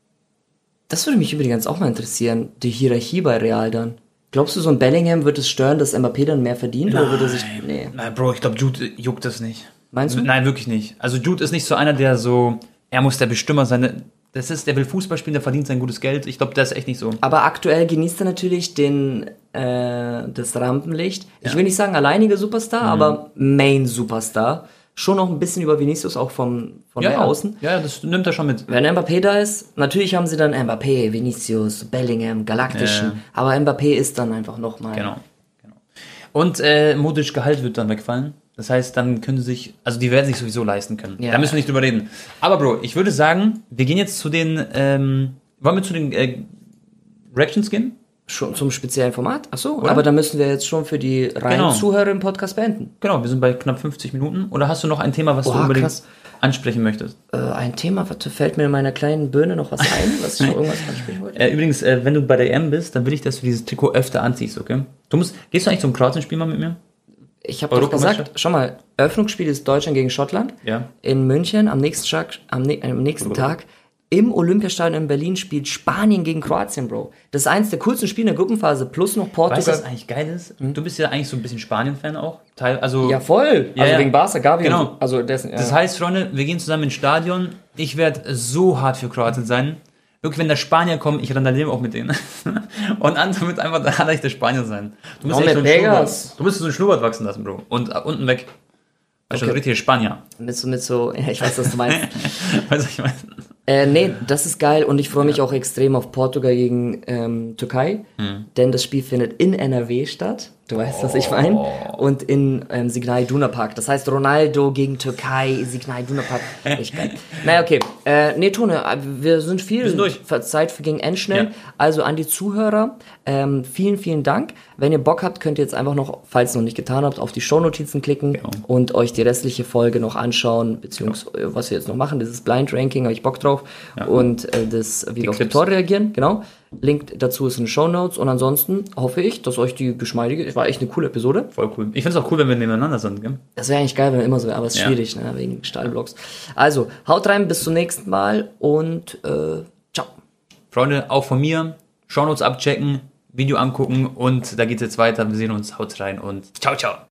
das würde mich übrigens auch mal interessieren, die Hierarchie bei Real dann. Glaubst du, so ein Bellingham wird es stören, dass Mbappé dann mehr verdient? Oder würde er sich. Nee. Nein, Bro, ich glaube, Jude juckt das nicht. Meinst du? Nein, wirklich nicht. Also Jude ist nicht so einer, der so, er muss der Bestimmer sein. Das ist, der will Fußball spielen, der verdient sein gutes Geld. Ich glaube, der ist echt nicht so. Aber aktuell genießt er natürlich den, äh, das Rampenlicht. Ich Ja. will nicht sagen alleiniger Superstar, aber Main-Superstar. Schon noch ein bisschen über Vinicius, auch vom, von Ja, der ja. Außen. Ja, ja, das nimmt er schon mit. Wenn Mbappé da ist, natürlich haben sie dann Mbappé, Vinicius, Bellingham, Galaktischen. Ja, ja. Aber Mbappé ist dann einfach nochmal. Genau. genau. Und äh, Modric Gehalt wird dann wegfallen. Das heißt, dann können sie sich, also die werden sich sowieso leisten können. Ja. Da müssen wir nicht drüber reden. Aber Bro, ich würde sagen, wir gehen jetzt zu den, ähm, wollen wir zu den äh, Reactions gehen? Schon zum speziellen Format? Achso, Oder? aber da müssen wir jetzt schon für die reinen Genau. Zuhörer im Podcast beenden. Genau, wir sind bei knapp fünfzig Minuten. Oder hast du noch ein Thema, was du Oha, unbedingt krass. ansprechen möchtest? Äh, ein Thema, warte, fällt mir in meiner kleinen Birne noch was ein, was ich noch irgendwas ansprechen wollte? Äh, übrigens, äh, wenn du bei der E M bist, dann will ich, dass du dieses Trikot öfter anziehst, okay? Du musst, gehst du eigentlich zum Kroatien-Spiel mal mit mir? Ich habe doch Europameisterschaft? gesagt, schau mal, Eröffnungsspiel ist Deutschland gegen Schottland. Ja. In München am nächsten Tag, am, ne am nächsten Tag im Olympiastadion in Berlin spielt Spanien gegen Kroatien, Bro. Das ist eins der coolsten Spiele in der Gruppenphase, plus noch Portugal. Weißt du, was eigentlich geil ist? Du bist ja eigentlich so ein bisschen Spanien-Fan auch. Teil, also, Ja, voll. Ja, also ja. wegen Barca, Gavi. Genau. Und so. Also dessen, ja. Das heißt, Freunde, wir gehen zusammen ins Stadion. Ich werde so hart für Kroatien sein. Wirklich, wenn der Spanier kommt, ich randaliere auch mit denen. Und Anton wird einfach der allerleichte Spanier sein. Du musst No, echt so mit einen Vegas. Schnurrbart, du musst so einen Schnurrbart wachsen lassen, Bro. Und äh, unten weg. Weißt du, Okay. so richtige Spanier. mit so, mit so, ja, ich weiß, was du meinst. Weißt du, was ich meine? Äh, nee, das ist geil und ich freue mich auch extrem auf Portugal gegen ähm, Türkei, denn das Spiel findet in N R W statt. Du weißt, was ich meine. Und in ähm, Signal Iduna Park. Das heißt Ronaldo gegen Türkei, Signal Iduna Park. Echt geil. Naja, okay. Äh, nee, Tone, äh, wir sind viel Wir sind durch. Zeit für gegen Endschnell. Ja. Also an die Zuhörer, ähm, vielen, vielen Dank. Wenn ihr Bock habt, könnt ihr jetzt einfach noch, falls ihr noch nicht getan habt, auf die Shownotizen klicken Genau. und euch die restliche Folge noch anschauen, beziehungsweise äh, was wir jetzt noch machen, dieses Blind Ranking, habe ich Bock drauf. Ja. Und äh, das, wie wir auf die Clips. Tore reagieren, genau. Link dazu ist in den Shownotes und ansonsten hoffe ich, dass euch die geschmeidige, es war echt eine coole Episode. Voll cool. Ich finde es auch cool, wenn wir nebeneinander sind, gell? Das wäre eigentlich geil, wenn wir immer so, aber es ist Ja. schwierig, ne, wegen Stahlblocks. Also, haut rein, bis zum nächsten Mal und äh, ciao. Freunde, auch von mir. Shownotes abchecken, Video angucken und da geht's jetzt weiter. Wir sehen uns. Haut rein und ciao, ciao.